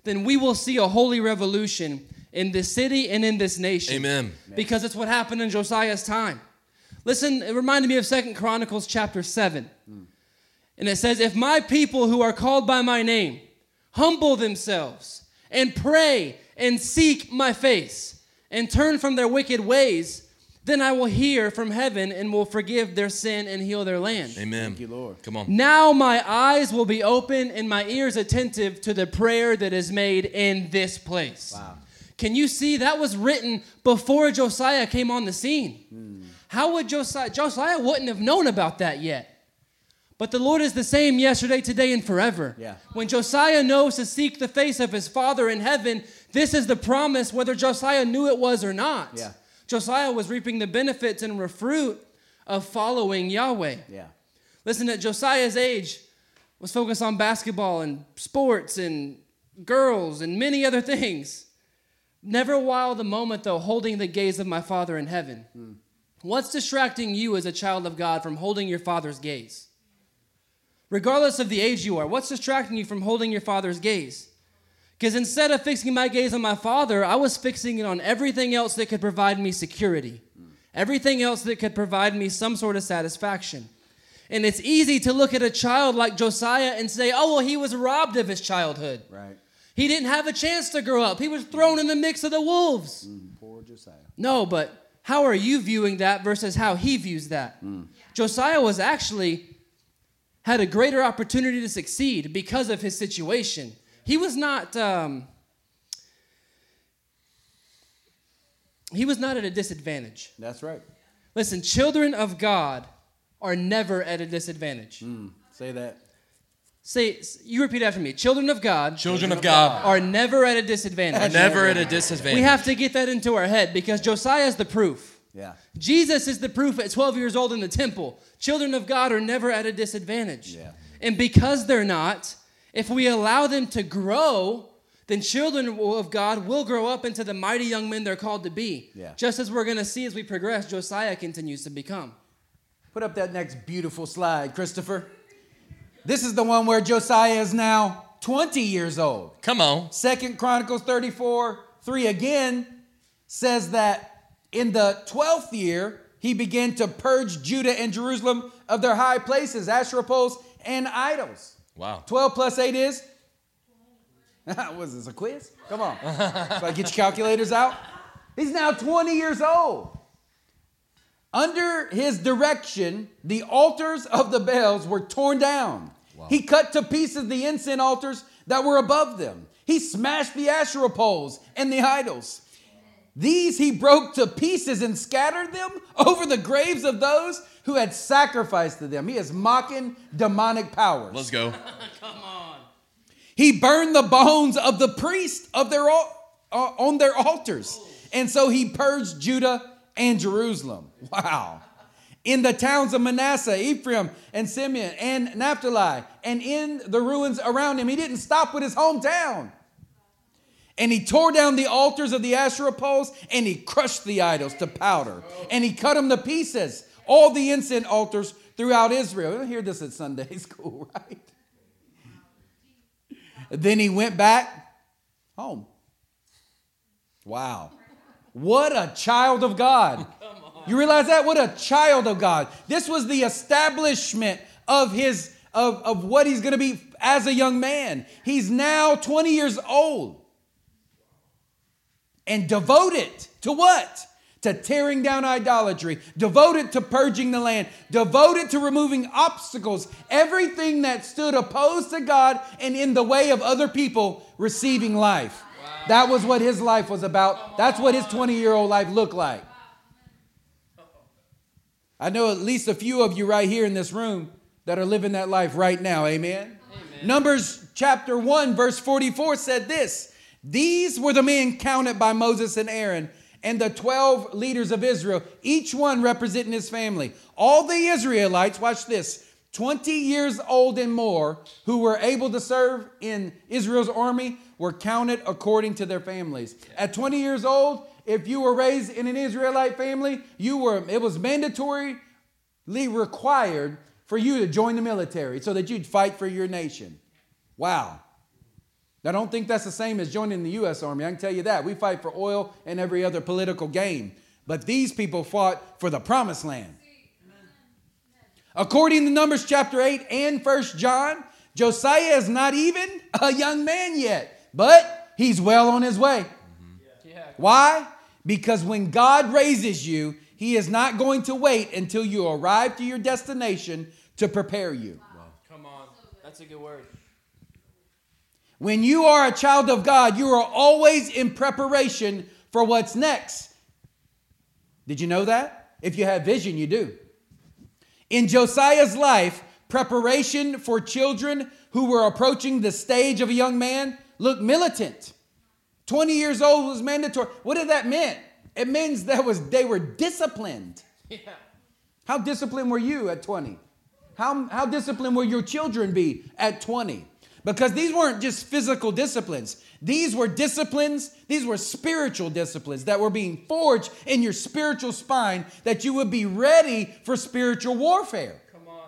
[SPEAKER 3] then we will see a holy revolution in this city and in this nation.
[SPEAKER 2] Amen.
[SPEAKER 3] Because it's what happened in Josiah's time. Listen, it reminded me of Second Chronicles chapter seven. Mm. And it says, if my people who are called by my name humble themselves and pray and seek my face and turn from their wicked ways, then I will hear from heaven and will forgive their sin and heal their land.
[SPEAKER 2] Amen.
[SPEAKER 1] Thank you, Lord.
[SPEAKER 2] Come on.
[SPEAKER 3] Now my eyes will be open and my ears attentive to the prayer that is made in this place.
[SPEAKER 1] Wow.
[SPEAKER 3] Can you see that was written before Josiah came on the scene? Mm. How would Josiah, Josiah wouldn't have known about that yet. But the Lord is the same yesterday, today, and forever.
[SPEAKER 1] Yeah.
[SPEAKER 3] When Josiah knows to seek the face of his Father in heaven, this is the promise whether Josiah knew it was or not.
[SPEAKER 1] Yeah.
[SPEAKER 3] Josiah was reaping the benefits and fruit of following Yahweh.
[SPEAKER 1] Yeah.
[SPEAKER 3] Listen, at Josiah's age was focused on basketball and sports and girls and many other things. Never while the moment, though, holding the gaze of my Father in heaven. Mm. What's distracting you as a child of God from holding your Father's gaze? Regardless of the age you are, what's distracting you from holding your Father's gaze? Because instead of fixing my gaze on my Father, I was fixing it on everything else that could provide me security. Mm. Everything else that could provide me some sort of satisfaction. And it's easy to look at a child like Josiah and say, oh, well, he was robbed of his childhood.
[SPEAKER 1] Right.
[SPEAKER 3] He didn't have a chance to grow up. He was thrown in the mix of the wolves.
[SPEAKER 1] Mm, poor Josiah.
[SPEAKER 3] No, but how are you viewing that versus how he views that? Mm. Josiah was actually had a greater opportunity to succeed because of his situation. He was not um, he was not at a disadvantage.
[SPEAKER 1] That's right.
[SPEAKER 3] Listen, children of God are never at a disadvantage.
[SPEAKER 1] Mm, say that.
[SPEAKER 3] Say, you repeat after me. Children of God,
[SPEAKER 2] Children of God
[SPEAKER 3] are never at a disadvantage.
[SPEAKER 2] are never at a disadvantage.
[SPEAKER 3] We have to get that into our head because Josiah is the proof.
[SPEAKER 1] Yeah.
[SPEAKER 3] Jesus is the proof at twelve years old in the temple. Children of God are never at a disadvantage.
[SPEAKER 1] Yeah.
[SPEAKER 3] And because they're not, if we allow them to grow, then children of God will grow up into the mighty young men they're called to be.
[SPEAKER 1] Yeah.
[SPEAKER 3] Just as we're going to see as we progress, Josiah continues to become.
[SPEAKER 1] Put up that next beautiful slide, Christopher. This is the one where Josiah is now twenty years old.
[SPEAKER 2] Come on.
[SPEAKER 1] Second Chronicles thirty-four, three again says that in the twelfth year, he began to purge Judah and Jerusalem of their high places, Asherah poles, and idols.
[SPEAKER 2] Wow.
[SPEAKER 1] twelve plus eight is? What is this, a quiz? Come on. So I get your calculators out. He's now twenty years old. Under his direction, the altars of the Baals were torn down. Wow. He cut to pieces the incense altars that were above them. He smashed the Asherah poles and the idols. These he broke to pieces and scattered them over the graves of those who had sacrificed to them. He is mocking demonic powers.
[SPEAKER 2] Let's go.
[SPEAKER 3] Come on.
[SPEAKER 1] He burned the bones of the priests of their al- uh, on their altars. And so he purged Judah and Jerusalem. Wow. In the towns of Manasseh, Ephraim, and Simeon, and Naphtali, and in the ruins around him. He didn't stop with his hometown. And he tore down the altars of the Asherah poles, and he crushed the idols to powder. And he cut them to pieces, all the incense altars throughout Israel. You'll hear this at Sunday school, right? Then he went back home. Wow. What a child of God. You realize that? What a child of God. This was the establishment of his of, of what he's going to be as a young man. He's now twenty years old. And devoted to what? To tearing down idolatry. Devoted to purging the land. Devoted to removing obstacles. Everything that stood opposed to God and in the way of other people receiving life. Wow. That was what his life was about. That's what his twenty-year-old life looked like. I know at least a few of you right here in this room that are living that life right now. Amen? Amen. Numbers chapter one verse forty-four said this. These were the men counted by Moses and Aaron and the twelve leaders of Israel, each one representing his family. All the Israelites, watch this, twenty years old and more, who were able to serve in Israel's army were counted according to their families. At twenty years old, if you were raised in an Israelite family, you were it was mandatorily required for you to join the military so that you'd fight for your nation. Wow. I don't think that's the same as joining the U S Army. I can tell you that. We fight for oil and every other political gain. But these people fought for the promised land. According to Numbers chapter eight and First John, Josiah is not even a young man yet, but he's well on his way. Mm-hmm. Yeah. Why? Because when God raises you, he is not going to wait until you arrive to your destination to prepare you.
[SPEAKER 3] Wow. Come on. That's a good word.
[SPEAKER 1] When you are a child of God, you are always in preparation for what's next. Did you know that? If you have vision, you do. In Josiah's life, preparation for children who were approaching the stage of a young man looked militant. twenty years old was mandatory. What did that mean? It means that was they were disciplined. Yeah. How disciplined were you at twenty? How, how disciplined will your children be at twenty? Because these weren't just physical disciplines. These were disciplines, these were spiritual disciplines that were being forged in your spiritual spine that you would be ready for spiritual warfare.
[SPEAKER 3] Come on.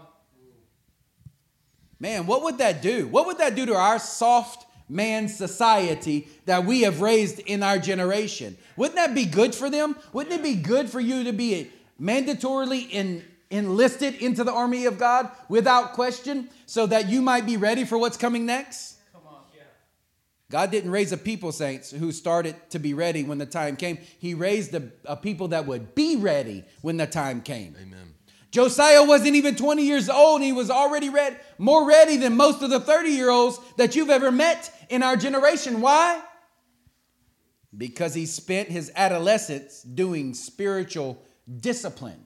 [SPEAKER 1] Man, what would that do? What would that do to our soft man society that we have raised in our generation? Wouldn't that be good for them? Wouldn't it be good for you to be mandatorily in enlisted into the army of God without question so that you might be ready for what's coming next?
[SPEAKER 3] Come on, yeah.
[SPEAKER 1] God didn't raise a people, saints, who started to be ready when the time came. He raised a, a people that would be ready when the time came.
[SPEAKER 2] Amen.
[SPEAKER 1] Josiah wasn't even twenty years old. And he was already ready, more ready than most of the thirty-year-olds that you've ever met in our generation. Why? Because he spent his adolescence doing spiritual discipline.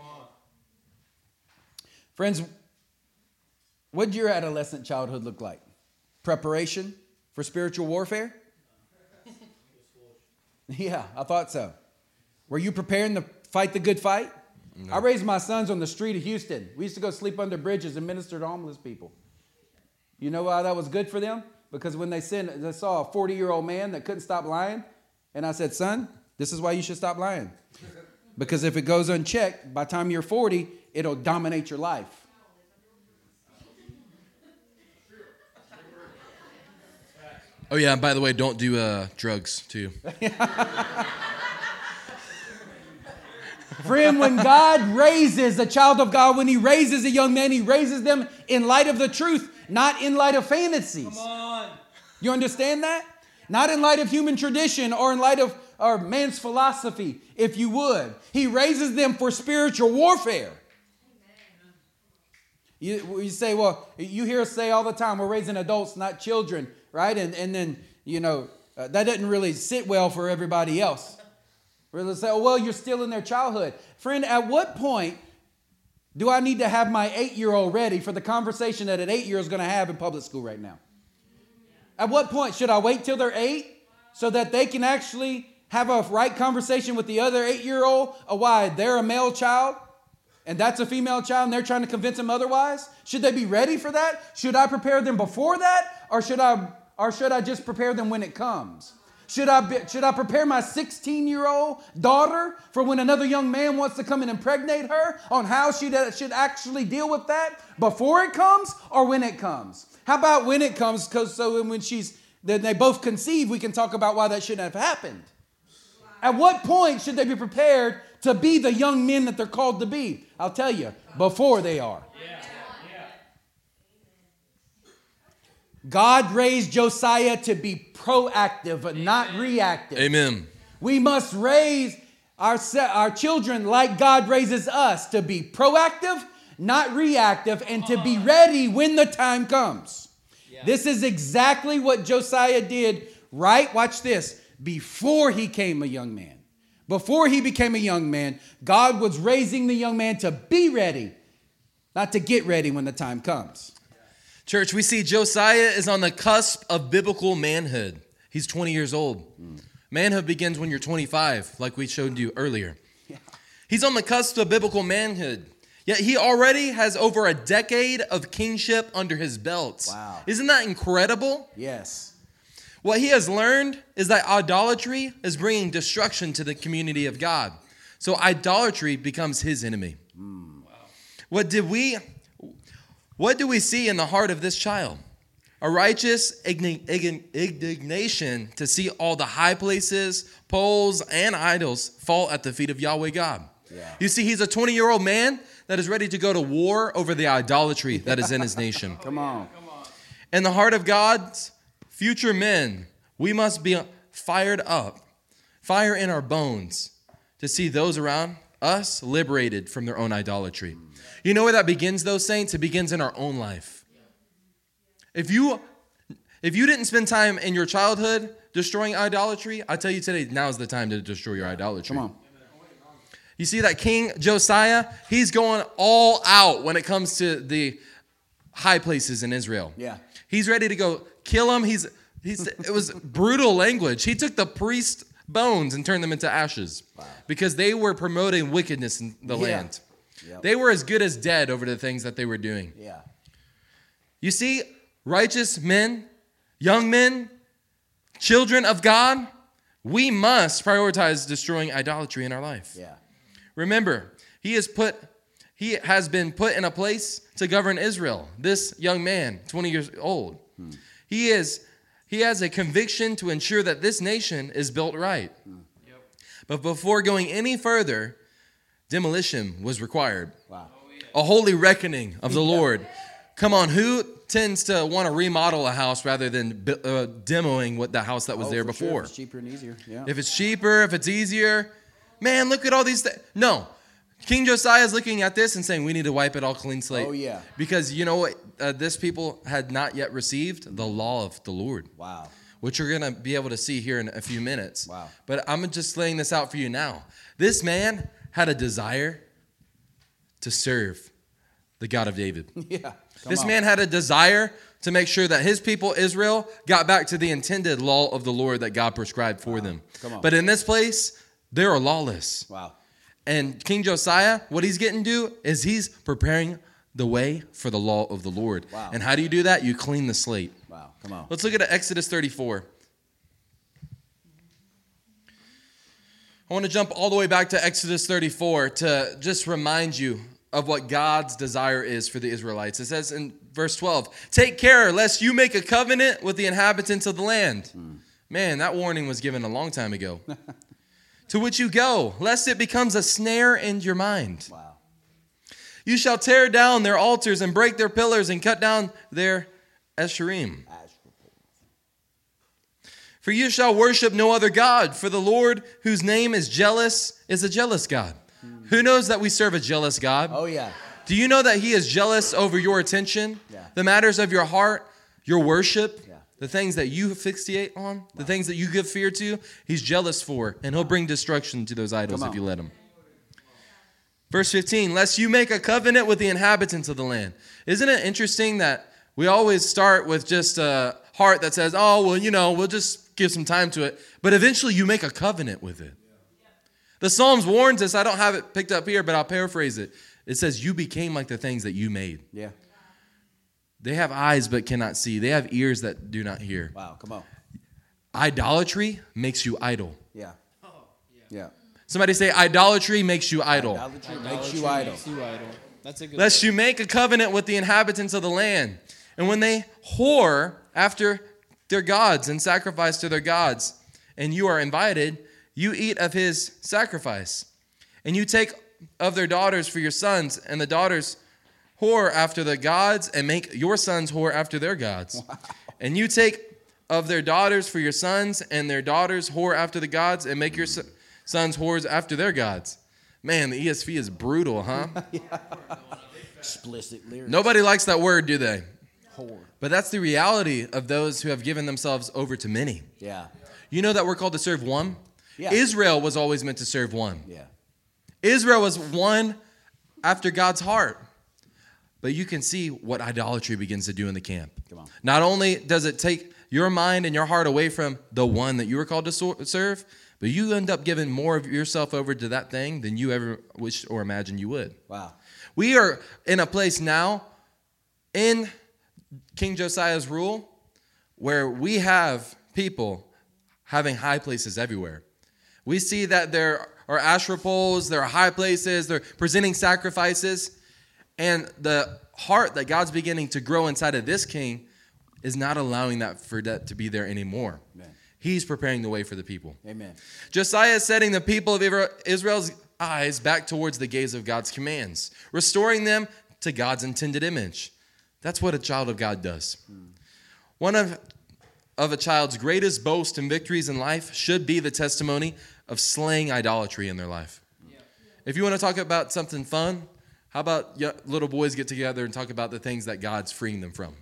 [SPEAKER 1] Friends, what did your adolescent childhood look like? Preparation for spiritual warfare? Yeah, I thought so. Were you preparing to fight the good fight? No. I raised my sons on the street of Houston. We used to go sleep under bridges and minister to homeless people. You know why that was good for them? Because when they, sent, they saw a forty-year-old man that couldn't stop lying, and I said, son, this is why you should stop lying. Because if it goes unchecked, by the time you're forty, it'll dominate your life.
[SPEAKER 2] Oh, yeah, and by the way, don't do uh, drugs, too.
[SPEAKER 1] Friend, when God raises a child of God, when he raises a young man, he raises them in light of the truth, not in light of fantasies.
[SPEAKER 3] Come on.
[SPEAKER 1] You understand that? Not in light of human tradition or in light of or man's philosophy, if you would. He raises them for spiritual warfare. You, you say, well, you hear us say all the time, we're raising adults, not children, right? And, and then, you know, uh, that doesn't really sit well for everybody else. We're say, oh, well, you're still in their childhood. Friend, at what point do I need to have my eight-year-old ready for the conversation that an eight-year-old is going to have in public school right now? At what point should I wait till they're eight so that they can actually have a right conversation with the other eight-year-old of why they're a male child and that's a female child and they're trying to convince them otherwise? Should they be ready for that? Should I prepare them before that? Or should I, or should I just prepare them when it comes? Should I, be, should I prepare my sixteen-year-old daughter for when another young man wants to come and impregnate her on how she should actually deal with that before it comes or when it comes? How about when it comes? Because so when she's, then they both conceive, we can talk about why that shouldn't have happened. At what point should they be prepared to be the young men that they're called to be? I'll tell you, before they are. Yeah. Yeah. God raised Josiah to be proactive, but not reactive.
[SPEAKER 2] Amen.
[SPEAKER 1] We must raise our, our children like God raises us to be proactive, not reactive, and to be ready when the time comes. Yeah. This is exactly what Josiah did, right? Watch this. Before he came a young man. Before he became a young man, God was raising the young man to be ready, not to get ready when the time comes.
[SPEAKER 2] Church, we see Josiah is on the cusp of biblical manhood. He's twenty years old. Mm. Manhood begins when you're twenty-five, like we showed you earlier. Yeah. He's on the cusp of biblical manhood. Yet he already has over a decade of kingship under his belt.
[SPEAKER 1] Wow.
[SPEAKER 2] Isn't that incredible?
[SPEAKER 1] Yes.
[SPEAKER 2] What he has learned is that idolatry is bringing destruction to the community of God. So idolatry becomes his enemy. Mm. Wow. What did we, what do we see in the heart of this child? A righteous igni- ign- indignation to see all the high places, poles, and idols fall at the feet of Yahweh God.
[SPEAKER 1] Yeah.
[SPEAKER 2] You see, he's a twenty-year-old man that is ready to go to war over the idolatry that is in his nation.
[SPEAKER 1] Come on.
[SPEAKER 2] In the heart of God's future men, we must be fired up, fire in our bones, to see those around us liberated from their own idolatry. You know where that begins, though, saints? It begins in our own life. If you, if you didn't spend time in your childhood destroying idolatry, I tell you today, now is the time to destroy your idolatry.
[SPEAKER 1] Come on.
[SPEAKER 2] You see that King Josiah, he's going all out when it comes to the high places in Israel.
[SPEAKER 1] Yeah.
[SPEAKER 2] He's ready to go kill them. He's, he's, it was brutal language. He took the priest bones and turned them into ashes. Wow. Because they were promoting wickedness in the
[SPEAKER 1] Yeah.
[SPEAKER 2] land.
[SPEAKER 1] Yep.
[SPEAKER 2] They were as good as dead over the things that they were doing.
[SPEAKER 1] Yeah.
[SPEAKER 2] You see, righteous men, young men, children of God, we must prioritize destroying idolatry in our life.
[SPEAKER 1] Yeah.
[SPEAKER 2] Remember, he is put, he has been put in a place to govern Israel. This young man, twenty years old, hmm. he is, he has a conviction to ensure that this nation is built right. Hmm. Yep. But before going any further, demolition was required.
[SPEAKER 1] Wow.
[SPEAKER 2] A holy reckoning of the Lord. Come on, who tends to want to remodel a house rather than uh, demoing what the house that was
[SPEAKER 1] oh,
[SPEAKER 2] there
[SPEAKER 1] for
[SPEAKER 2] before?
[SPEAKER 1] Sure. If it's cheaper and easier. Yeah.
[SPEAKER 2] If it's cheaper, if it's easier, man, look at all these things. No. King Josiah is looking at this and saying, we need to wipe it all clean slate.
[SPEAKER 1] Oh, yeah.
[SPEAKER 2] Because you know what? Uh, this people had not yet received the law of the Lord.
[SPEAKER 1] Wow.
[SPEAKER 2] Which you're going to be able to see here in a few minutes.
[SPEAKER 1] Wow.
[SPEAKER 2] But I'm just laying this out for you now. This man had a desire to serve the God of David.
[SPEAKER 1] Yeah.
[SPEAKER 2] This
[SPEAKER 1] on.
[SPEAKER 2] man had a desire to make sure that his people, Israel, got back to the intended law of the Lord that God prescribed for
[SPEAKER 1] wow.
[SPEAKER 2] them.
[SPEAKER 1] Come on.
[SPEAKER 2] But in this place, they are lawless.
[SPEAKER 1] Wow.
[SPEAKER 2] And King Josiah, what he's getting to is he's preparing the way for the law of the Lord.
[SPEAKER 1] Wow.
[SPEAKER 2] And how do you do that? You clean the slate.
[SPEAKER 1] Wow. Come on.
[SPEAKER 2] Let's look at Exodus thirty-four. I want to jump all the way back to Exodus thirty-four to just remind you of what God's desire is for the Israelites. It says in verse twelve, take care lest you make a covenant with the inhabitants of the land. Hmm. Man, that warning was given a long time ago. To which you go, lest it becomes a snare in your mind.
[SPEAKER 1] Wow.
[SPEAKER 2] You shall tear down their altars and break their pillars and cut down their Asherim. For you shall worship no other God, for the Lord, whose name is jealous, is a jealous God. Mm. Who knows that we serve a jealous God?
[SPEAKER 1] Oh, yeah.
[SPEAKER 2] Do you know that he is jealous over your attention,
[SPEAKER 1] yeah.
[SPEAKER 2] the matters of your heart, your worship,
[SPEAKER 1] yeah.
[SPEAKER 2] the things that you fixate on, wow. the things that you give fear to? He's jealous for, and he'll bring destruction to those idols if you let him. Verse fifteen, lest you make a covenant with the inhabitants of the land. Isn't it interesting that we always start with just a heart that says, oh, well, you know, we'll just give some time to it. But eventually you make a covenant with it. The Psalms warns us, I don't have it picked up here, but I'll paraphrase it. It says, you became like the things that you made.
[SPEAKER 1] Yeah.
[SPEAKER 2] They have eyes but cannot see. They have ears that do not hear.
[SPEAKER 1] Wow, come on.
[SPEAKER 2] Idolatry makes you idle.
[SPEAKER 1] Yeah. Yeah.
[SPEAKER 2] Somebody say, idolatry makes you idle.
[SPEAKER 1] Idolatry, Idolatry makes you idle.
[SPEAKER 3] Makes you idle. That's a good
[SPEAKER 2] Lest
[SPEAKER 3] word.
[SPEAKER 2] you make a covenant with the inhabitants of the land. And when they whore after their gods and sacrifice to their gods, and you are invited, you eat of his sacrifice. And you take of their daughters for your sons, and the daughters whore after the gods, and make your sons whore after their gods. Wow. And you take of their daughters for your sons, and their daughters whore after the gods, and make your sons whores after their gods. Man, the E S V is brutal, huh?
[SPEAKER 1] Yeah. Explicit lyrics.
[SPEAKER 2] Nobody likes that word, do they?
[SPEAKER 1] Whore.
[SPEAKER 2] But that's the reality of those who have given themselves over to many.
[SPEAKER 1] Yeah.
[SPEAKER 2] You know that we're called to serve one?
[SPEAKER 1] Yeah.
[SPEAKER 2] Israel was always meant to serve one.
[SPEAKER 1] Yeah.
[SPEAKER 2] Israel was one after God's heart. But you can see what idolatry begins to do in the camp.
[SPEAKER 1] Come on.
[SPEAKER 2] Not only does it take your mind and your heart away from the one that you were called to so- serve, but you end up giving more of yourself over to that thing than you ever wished or imagined you would.
[SPEAKER 1] Wow.
[SPEAKER 2] We are in a place now in King Josiah's rule where we have people having high places everywhere. We see that there are Asherah poles, there are high places, they're presenting sacrifices, and the heart that God's beginning to grow inside of this king is not allowing that for that to be there anymore.
[SPEAKER 1] Amen.
[SPEAKER 2] He's preparing the way for the people.
[SPEAKER 1] Amen.
[SPEAKER 2] Josiah is setting the people of Israel's eyes back towards the gaze of God's commands, restoring them to God's intended image. That's what a child of God does. Hmm. One of, of a child's greatest boast and victories in life should be the testimony of slaying idolatry in their life. Yeah. If you want to talk about something fun, how about little boys get together and talk about the things that God's freeing them from?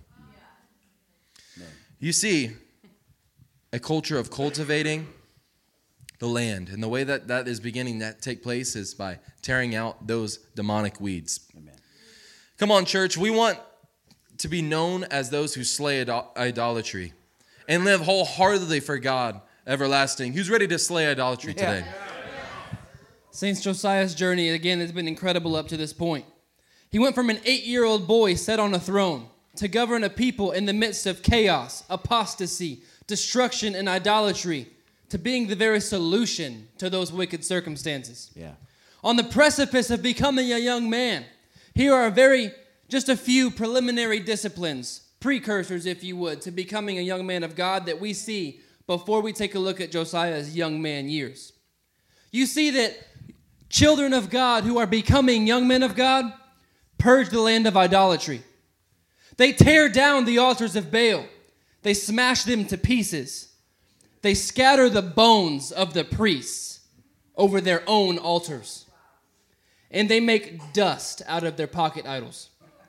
[SPEAKER 2] Yeah. You see, a culture of cultivating the land. And the way that that is beginning to take place is by tearing out those demonic weeds. Amen. Come on, church. We want to be known as those who slay idol- idolatry and live wholeheartedly for God everlasting. Who's ready to slay idolatry today?
[SPEAKER 3] Yeah. Saint Josiah's journey, again, has been incredible up to this point. He went from an eight-year-old boy set on a throne to govern a people in the midst of chaos, apostasy, destruction, and idolatry, to being the very solution to those wicked circumstances.
[SPEAKER 1] Yeah.
[SPEAKER 3] On the precipice of becoming a young man, here are very, just a few preliminary disciplines, precursors, if you would, to becoming a young man of God that we see before we take a look at Josiah's young man years. You see that children of God who are becoming young men of God purge the land of idolatry. They tear down the altars of Baal. They smash them to pieces. They scatter the bones of the priests over their own altars. And they make dust out of their pocket idols.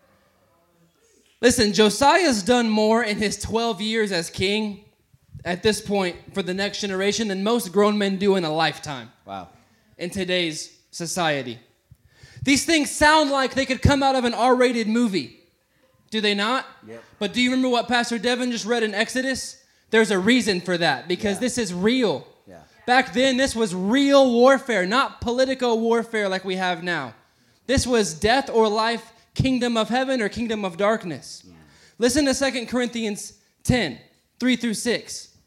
[SPEAKER 3] Listen, Josiah's done more in his twelve years as king at this point for the next generation than most grown men do in a lifetime.
[SPEAKER 1] Wow.
[SPEAKER 3] In today's society. These things sound like they could come out of an R-rated movie. Do they not?
[SPEAKER 1] Yep.
[SPEAKER 3] But do you remember what Pastor Devin just read in Exodus? There's a reason for that, because yeah. this is real.
[SPEAKER 1] Yeah.
[SPEAKER 3] Back then, this was real warfare, not political warfare like we have now. This was death or life, kingdom of heaven or kingdom of darkness. Yeah. Listen to Second Corinthians ten, three through six.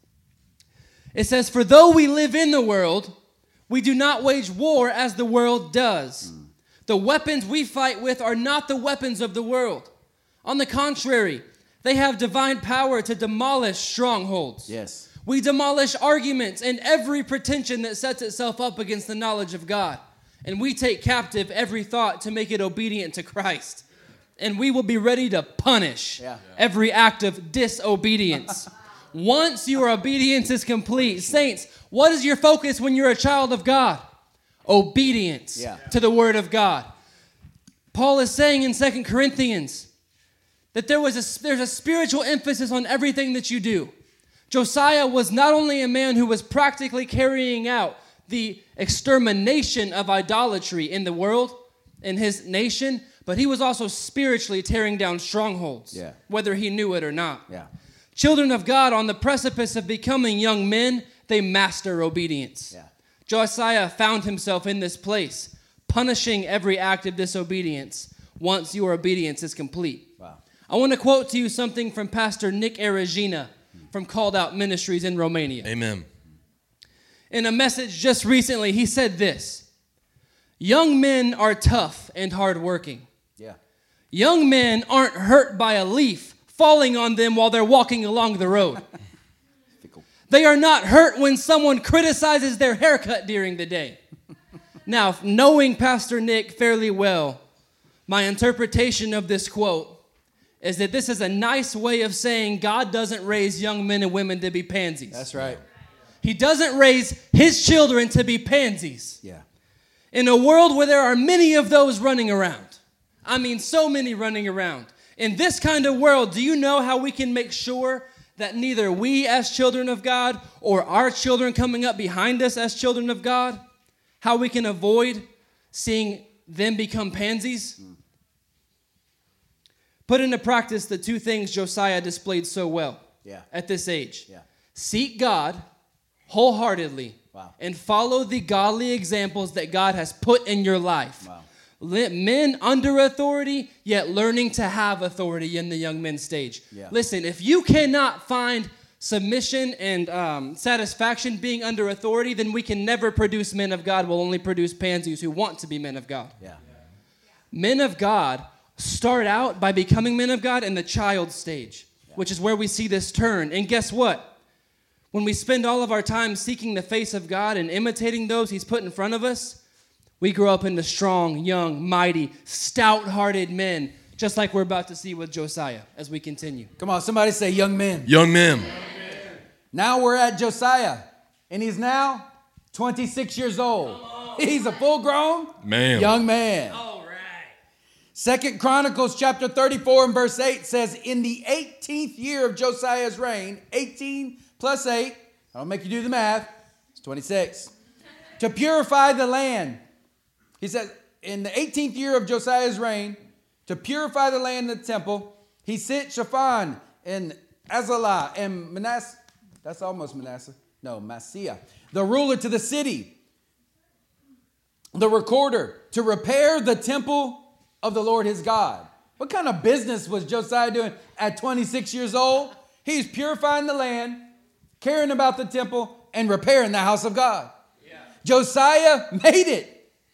[SPEAKER 3] It says, "For though we live in the world, we do not wage war as the world does. Mm. The weapons we fight with are not the weapons of the world. On the contrary, they have divine power to demolish strongholds.
[SPEAKER 1] Yes.
[SPEAKER 3] We demolish arguments and every pretension that sets itself up against the knowledge of God. And we take captive every thought to make it obedient to Christ. And we will be ready to punish yeah. every act of disobedience. Once your obedience is complete." Saints, what is your focus when you're a child of God? Obedience yeah. to the word of God. Paul is saying in Second Corinthians that there was a, there's a spiritual emphasis on everything that you do. Josiah was not only a man who was practically carrying out the extermination of idolatry in the world, in his nation, but he was also spiritually tearing down strongholds, yeah. whether he knew it or not.
[SPEAKER 1] Yeah.
[SPEAKER 3] Children of God on the precipice of becoming young men, they master obedience. Yeah. Josiah found himself in this place, punishing every act of disobedience once your obedience is complete. Wow. I want to quote to you something from Pastor Nick Aragina from Called Out Ministries in Romania.
[SPEAKER 2] Amen.
[SPEAKER 3] In a message just recently, he said this: "Young men are tough and hardworking.
[SPEAKER 1] Yeah.
[SPEAKER 3] Young men aren't hurt by a leaf falling on them while they're walking along the road. They are not hurt when someone criticizes their haircut during the day." Now, knowing Pastor Nick fairly well, my interpretation of this quote is that this is a nice way of saying God doesn't raise young men and women to be pansies.
[SPEAKER 1] That's right.
[SPEAKER 3] He doesn't raise his children to be pansies.
[SPEAKER 1] Yeah.
[SPEAKER 3] In a world where there are many of those running around, I mean so many running around, in this kind of world, do you know how we can make sure that neither we as children of God or our children coming up behind us as children of God, how we can avoid seeing them become pansies? Mm. Put into practice the two things Josiah displayed so well yeah. at this age. Yeah. Seek God wholeheartedly wow. and follow the godly examples that God has put in your life. Wow. Men under authority, yet learning to have authority in the young men stage. Yeah. Listen, if you cannot find submission and um, satisfaction being under authority, then we can never produce men of God. We'll only produce pansies who want to be men of God. Yeah. Men of God start out by becoming men of God in the child stage. Yeah. which is where we see this turn. And guess what? When we spend all of our time seeking the face of God and imitating those he's put in front of us, we grow up into strong, young, mighty, stout-hearted men, just like we're about to see with Josiah as we continue.
[SPEAKER 1] Come on, somebody say young men.
[SPEAKER 2] Young men.
[SPEAKER 1] Now we're at Josiah, and he's now twenty-six years old. He's a full-grown
[SPEAKER 2] Man.
[SPEAKER 1] young man.
[SPEAKER 3] All right.
[SPEAKER 1] Second Chronicles chapter thirty-four and verse eight says, in the eighteenth year of Josiah's reign, eighteen plus eight, I'll make you do the math, it's twenty-six, to purify the land. He says, in the eighteenth year of Josiah's reign, to purify the land of the temple, he sent Shaphan and Azallah and Manasseh, that's almost Manasseh, no, Maaseiah, the ruler to the city, the recorder, to repair the temple of the Lord his God. What kind of business was Josiah doing at twenty-six years old? He's purifying the land, caring about the temple, and repairing the house of God. Yeah. Josiah made it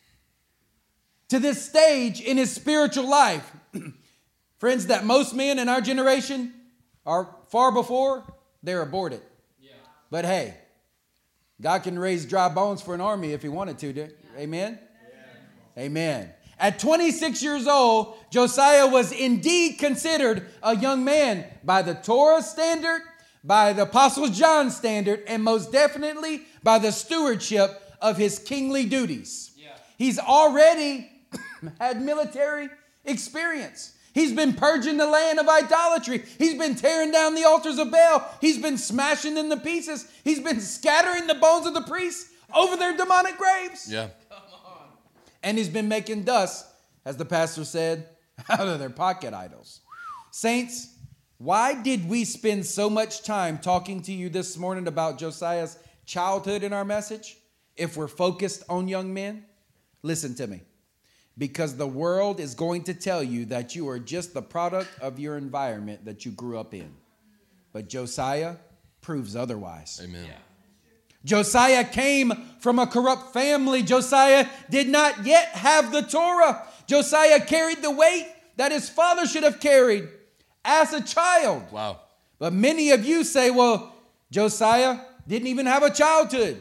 [SPEAKER 1] to this stage in his spiritual life. Friends, that most men in our generation are far before, they're aborted. Yeah. But hey, God can raise dry bones for an army if he wanted to. Yeah. Amen? Yeah. Amen. At twenty-six years old, Josiah was indeed considered a young man by the Torah standard, by the Apostle John standard, and most definitely by the stewardship of his kingly duties. Yeah. He's already had military experience. He's been purging the land of idolatry. He's been tearing down the altars of Baal. He's been smashing them to pieces. He's been scattering the bones of the priests over their demonic graves.
[SPEAKER 2] Yeah.
[SPEAKER 1] And he's been making dust, as the pastor said, out of their pocket idols. Saints, why did we spend so much time talking to you this morning about Josiah's childhood in our message if we're focused on young men? Listen to me. Because the world is going to tell you that you are just the product of your environment that you grew up in. But Josiah proves otherwise.
[SPEAKER 2] Amen. Yeah.
[SPEAKER 1] Josiah came from a corrupt family. Josiah did not yet have the Torah. Josiah carried the weight that his father should have carried as a child.
[SPEAKER 2] Wow.
[SPEAKER 1] But many of you say, well, Josiah didn't even have a childhood.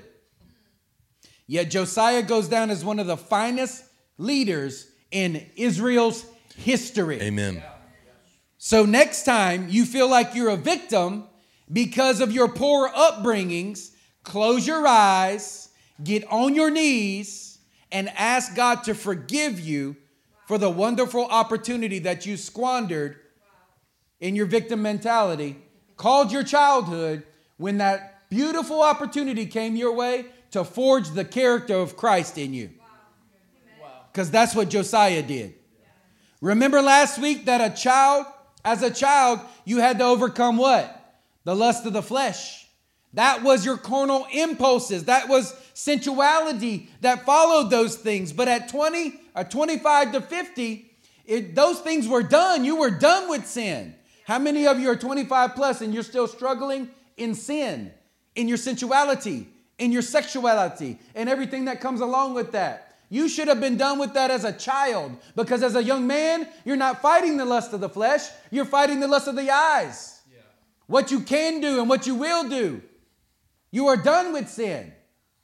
[SPEAKER 1] Yet Josiah goes down as one of the finest leaders in Israel's history.
[SPEAKER 2] Amen.
[SPEAKER 1] So next time you feel like you're a victim because of your poor upbringings, close your eyes, get on your knees, and ask God to forgive you for the wonderful opportunity that you squandered in your victim mentality, called your childhood, when that beautiful opportunity came your way to forge the character of Christ in you. Because that's what Josiah did. Remember last week that a child, as a child, you had to overcome what? The lust of the flesh. That was your carnal impulses. That was sensuality that followed those things. But at twenty or twenty-five to fifty, it, those things were done. You were done with sin. How many of you are twenty-five plus and you're still struggling in sin, in your sensuality, in your sexuality, and everything that comes along with that? You should have been done with that as a child, because as a young man, you're not fighting the lust of the flesh. You're fighting the lust of the eyes. Yeah. What you can do and what you will do. You are done with sin. Amen.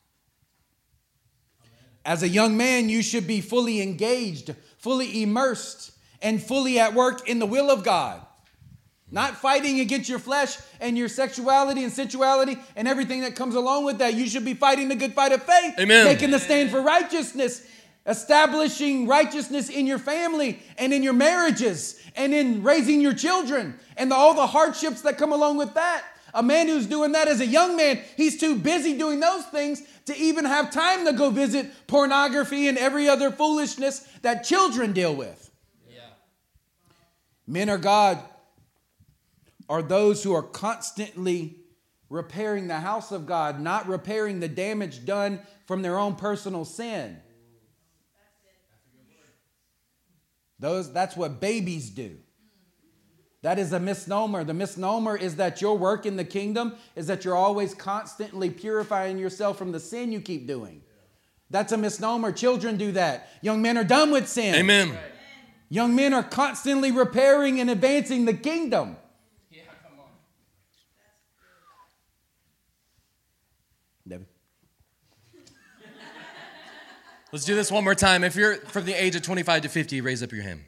[SPEAKER 1] As a young man, you should be fully engaged, fully immersed, and fully at work in the will of God. Not fighting against your flesh and your sexuality and sensuality and everything that comes along with that. You should be fighting the good fight of faith.
[SPEAKER 2] Amen.
[SPEAKER 1] Taking the stand for righteousness. Establishing righteousness in your family and in your marriages and in raising your children and the, all the hardships that come along with that. A man who's doing that as a young man, he's too busy doing those things to even have time to go visit pornography and every other foolishness that children deal with. Yeah. Men of God are those who are constantly repairing the house of God, not repairing the damage done from their own personal sin. Those, that's what babies do. That is a misnomer. The misnomer is that your work in the kingdom is that you're always constantly purifying yourself from the sin you keep doing. That's a misnomer. Children do that. Young men are done with sin.
[SPEAKER 2] Amen.
[SPEAKER 1] Young men are constantly repairing and advancing the kingdom. David.
[SPEAKER 2] Let's do this one more time. If you're from the age of twenty-five to fifty, raise up your hand.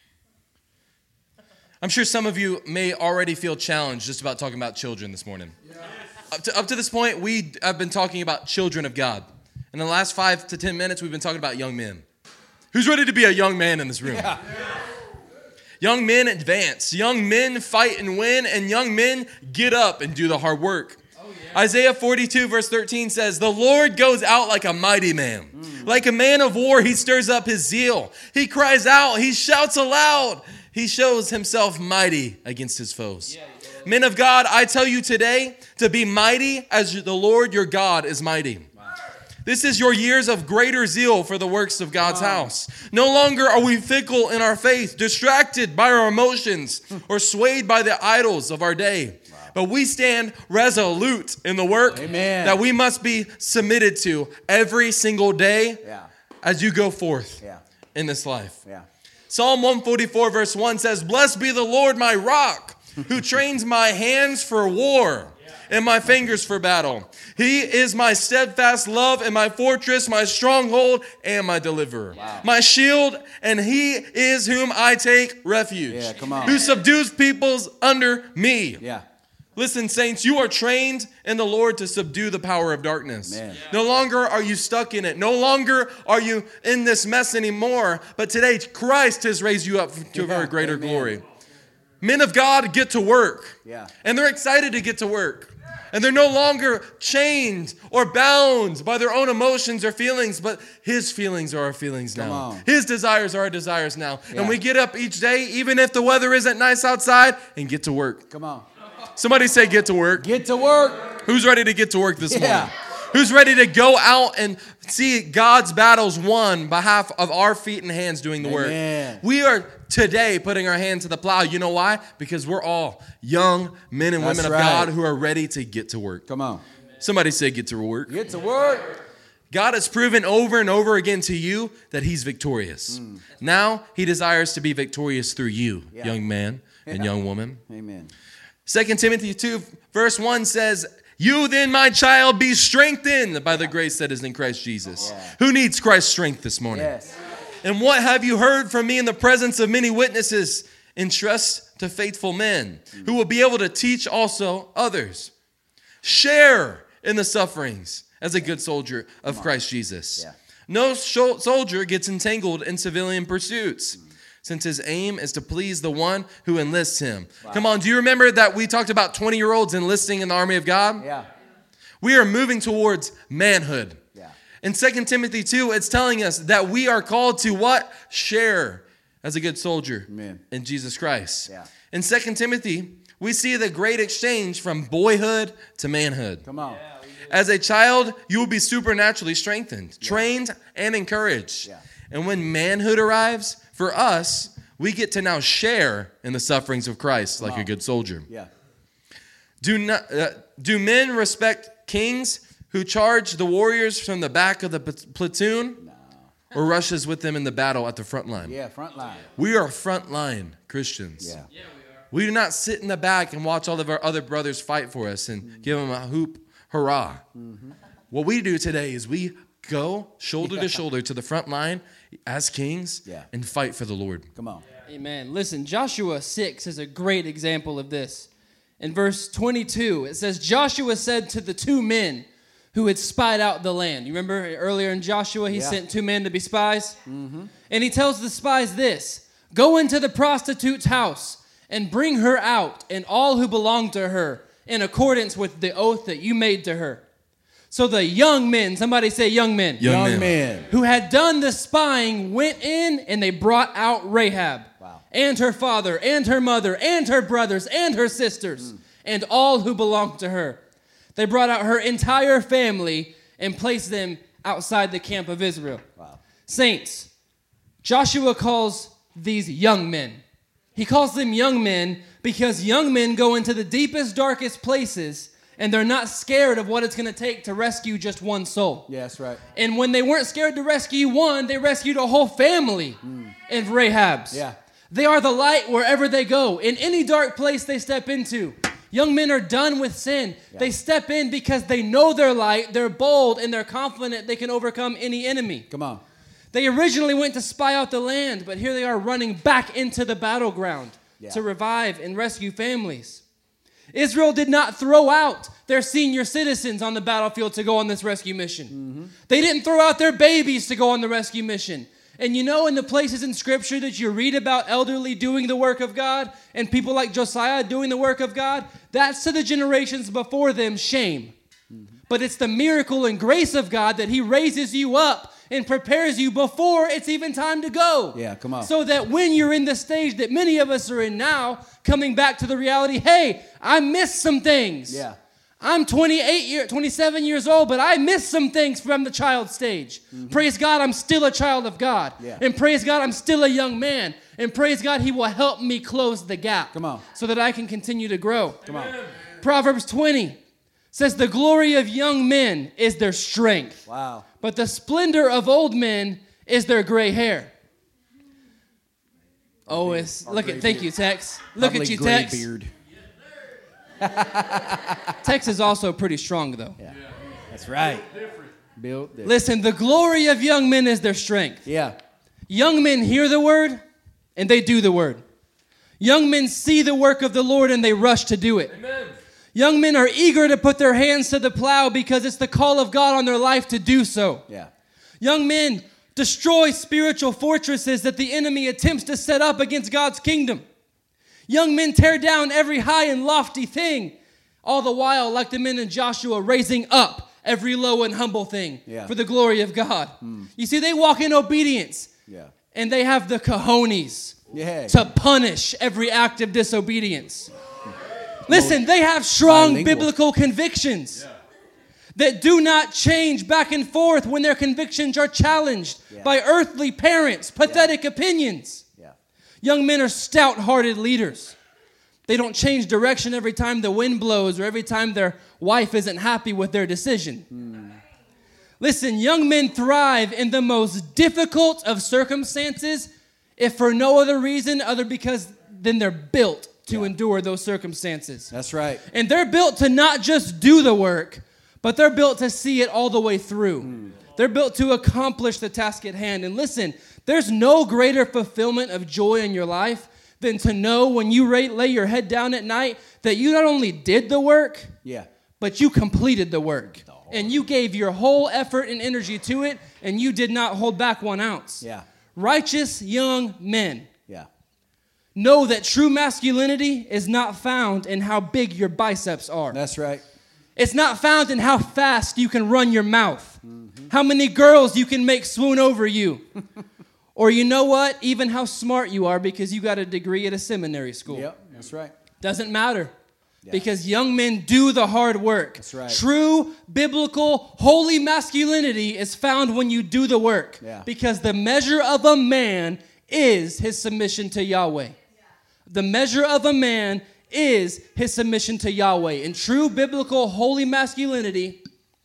[SPEAKER 2] I'm sure some of you may already feel challenged just about talking about children this morning. Yeah. Up to, up to this point, we have been talking about children of God. In the last five to ten minutes, we've been talking about young men. Who's ready to be a young man in this room? Yeah. Yeah. Young men advance. Young men fight and win, and young men get up and do the hard work. Oh, yeah. Isaiah forty-two verse thirteen says, "The Lord goes out like a mighty man. Mm. Like a man of war, he stirs up his zeal. He cries out, he shouts aloud. He shows himself mighty against his foes." Yeah, yeah. Men of God, I tell you today to be mighty as the Lord your God is mighty. Wow. This is your years of greater zeal for the works of God's wow. house. No longer are we fickle in our faith, distracted by our emotions, or swayed by the idols of our day. Wow. But we stand resolute in the work Amen. That we must be submitted to every single day yeah. as you go forth yeah. in this life. Yeah. Psalm one forty-four verse one says, "Blessed be the Lord my rock, who trains my hands for war and my fingers for battle. He is my steadfast love and my fortress, my stronghold and my deliverer. Wow. My shield, and he is whom I take refuge.
[SPEAKER 1] Yeah, come on.
[SPEAKER 2] Who subdues peoples under me."
[SPEAKER 1] Yeah.
[SPEAKER 2] Listen, saints, you are trained in the Lord to subdue the power of darkness. Yeah. No longer are you stuck in it. No longer are you in this mess anymore. But today, Christ has raised you up to a very greater Amen. Glory. Men of God get to work. Yeah. And they're excited to get to work. And they're no longer chained or bound by their own emotions or feelings, but his feelings are our feelings now. His desires are our desires now. Yeah. And we get up each day, even if the weather isn't nice outside, and get to work.
[SPEAKER 1] Come on.
[SPEAKER 2] Somebody say get to work.
[SPEAKER 1] Get to work.
[SPEAKER 2] Who's ready to get to work this
[SPEAKER 1] yeah.
[SPEAKER 2] morning? Who's ready to go out and see God's battles won on behalf of our feet and hands doing the Amen. Work? We are today putting our hand to the plow. You know why? Because we're all young men and That's women right. of God who are ready to get to work.
[SPEAKER 1] Come on.
[SPEAKER 2] Somebody say get to work.
[SPEAKER 1] Get to work.
[SPEAKER 2] God has proven over and over again to you that he's victorious. Mm. Now he desires to be victorious through you, yeah. young man and yeah. young woman.
[SPEAKER 1] Amen.
[SPEAKER 2] Second Timothy two verse one says, "You then, my child, be strengthened by the grace that is in Christ Jesus." Yeah. Who needs Christ's strength this morning?
[SPEAKER 1] Yes.
[SPEAKER 2] "And what have you heard from me in the presence of many witnesses? Entrust to faithful men who will be able to teach also others. Share in the sufferings as a good soldier of Christ Jesus." Yeah. No soldier gets entangled in civilian pursuits, since his aim is to please the one who enlists him. Wow. Come on, do you remember that we talked about twenty-year-olds enlisting in the army of God?
[SPEAKER 1] Yeah.
[SPEAKER 2] We are moving towards manhood. Yeah. In Second Timothy two, it's telling us that we are called to what? Share as a good soldier Amen. In Jesus Christ. Yeah. In Second Timothy, we see the great exchange from boyhood to manhood.
[SPEAKER 1] Come on.
[SPEAKER 2] Yeah, as a child, you will be supernaturally strengthened, yeah. trained, and encouraged. Yeah. And when manhood arrives, for us, we get to now share in the sufferings of Christ like a good soldier.
[SPEAKER 1] Yeah.
[SPEAKER 2] Do not uh, do men respect kings who charge the warriors from the back of the platoon, no. or rushes with them in the battle at the front line?
[SPEAKER 1] Yeah, front line.
[SPEAKER 2] We are front line Christians.
[SPEAKER 1] Yeah.
[SPEAKER 3] Yeah, we are.
[SPEAKER 2] We do not sit in the back and watch all of our other brothers fight for us and mm-hmm. give them a hoop hurrah. Mm-hmm. What we do today is we go shoulder yeah. to shoulder to the front line as kings yeah. and fight for the Lord.
[SPEAKER 1] Come on.
[SPEAKER 3] Amen. Listen, Joshua six is a great example of this. In verse twenty-two, it says, "Joshua said to the two men who had spied out the land." You remember earlier in Joshua, he yeah. sent two men to be spies? Mm-hmm. And he tells the spies this, "Go into the prostitute's house and bring her out and all who belong to her in accordance with the oath that you made to her." So the young men, somebody say young men.
[SPEAKER 1] Young, young men. men.
[SPEAKER 3] Who had done the spying went in and they brought out Rahab.
[SPEAKER 1] Wow.
[SPEAKER 3] And her father and her mother and her brothers and her sisters mm. and all who belonged to her. They brought out her entire family and placed them outside the camp of Israel.
[SPEAKER 1] Wow.
[SPEAKER 3] Saints, Joshua calls these young men. He calls them young men because young men go into the deepest, darkest places and they're not scared of what it's going to take to rescue just one soul.
[SPEAKER 1] Yeah, that's right.
[SPEAKER 3] And when they weren't scared to rescue one, they rescued a whole family mm. in Rahab's.
[SPEAKER 1] Yeah.
[SPEAKER 3] They are the light wherever they go. In any dark place they step into, Young men are done with sin.
[SPEAKER 1] Yeah.
[SPEAKER 3] They step in because they know their light, they're bold, and they're confident they can overcome any enemy.
[SPEAKER 1] Come on.
[SPEAKER 3] They originally went to spy out the land, but here they are running back into the battleground
[SPEAKER 1] Yeah.
[SPEAKER 3] to revive and rescue families. Israel did not throw out their senior citizens on the battlefield to go on this rescue mission. Mm-hmm. They didn't throw out their babies to go on the rescue mission. And you know, in the places in Scripture that you read about elderly doing the work of God and people like Josiah doing the work of God, that's to the generations before them shame. Mm-hmm. But it's the miracle and grace of God that he raises you up and prepares you before it's even time to go.
[SPEAKER 1] Yeah, come on.
[SPEAKER 3] So that when you're in the stage that many of us are in now, coming back to the reality, hey, I missed some things.
[SPEAKER 1] Yeah.
[SPEAKER 3] I'm twenty-eight year, twenty-seven years old, but I missed some things from the child stage. Mm-hmm. Praise God, I'm still a child of God.
[SPEAKER 1] Yeah.
[SPEAKER 3] And praise God, I'm still a young man. And praise God, he will help me close the gap.
[SPEAKER 1] Come on.
[SPEAKER 3] So that I can continue to grow.
[SPEAKER 1] Come on.
[SPEAKER 3] Proverbs twenty says, the glory of young men is their strength.
[SPEAKER 1] Wow.
[SPEAKER 3] But the splendor of old men is their gray hair. Oh, it's, look at, thank you, Tex. Look
[SPEAKER 1] Lovely
[SPEAKER 3] at you,
[SPEAKER 1] gray
[SPEAKER 3] Tex.
[SPEAKER 1] beard.
[SPEAKER 3] Tex is also pretty strong, though.
[SPEAKER 1] Yeah. That's right. Built different.
[SPEAKER 3] Listen, the glory of young men is their strength.
[SPEAKER 1] Yeah.
[SPEAKER 3] Young men hear the word, and they do the word. Young men see the work of the Lord, and they rush to do it.
[SPEAKER 2] Amen.
[SPEAKER 3] Young men are eager to put their hands to the plow because it's the call of God on their life to do so.
[SPEAKER 1] Yeah.
[SPEAKER 3] Young men destroy spiritual fortresses that the enemy attempts to set up against God's kingdom. Young men tear down every high and lofty thing, all the while, like the men in Joshua, raising up every low and humble thing
[SPEAKER 1] Yeah.
[SPEAKER 3] for the glory of God. Mm. You see, they walk in obedience,
[SPEAKER 1] Yeah.
[SPEAKER 3] and they have the cojones
[SPEAKER 1] Yeah.
[SPEAKER 3] to punish every act of disobedience. Listen, they have strong
[SPEAKER 1] Bilingual.
[SPEAKER 3] biblical convictions that do not change back and forth when their convictions are challenged
[SPEAKER 1] Yeah.
[SPEAKER 3] by earthly parents' pathetic opinions.
[SPEAKER 1] Yeah.
[SPEAKER 3] Young men are stout-hearted leaders. They don't change direction every time the wind blows or every time their wife isn't happy with their decision. Mm. Listen, young men thrive in the most difficult of circumstances, if for no other reason other because then they're built to
[SPEAKER 1] Yeah.
[SPEAKER 3] endure those circumstances.
[SPEAKER 1] That's right.
[SPEAKER 3] And they're built to not just do the work, but they're built to see it all the way through. Mm. They're built to accomplish the task at hand. And listen, there's no greater fulfillment of joy in your life than to know when you lay your head down at night that you not only did the work,
[SPEAKER 1] Yeah.
[SPEAKER 3] but you completed the work. And you gave your whole effort and energy to it, and you did not hold back one ounce.
[SPEAKER 1] Yeah.
[SPEAKER 3] Righteous young men
[SPEAKER 1] Yeah.
[SPEAKER 3] know that true masculinity is not found in how big your biceps are.
[SPEAKER 1] That's right.
[SPEAKER 3] It's not found in how fast you can run your mouth, mm-hmm. how many girls you can make swoon over you, or you know what, even how smart you are because you got a degree at a seminary school.
[SPEAKER 1] Yep, that's right.
[SPEAKER 3] Doesn't matter.
[SPEAKER 1] Yeah.
[SPEAKER 3] Because young men do the hard work.
[SPEAKER 1] That's right.
[SPEAKER 3] True, biblical, holy masculinity is found when you do the work.
[SPEAKER 1] Yeah.
[SPEAKER 3] Because the measure of a man is his submission to Yahweh. The measure of a man is his submission to Yahweh. And true, biblical, holy masculinity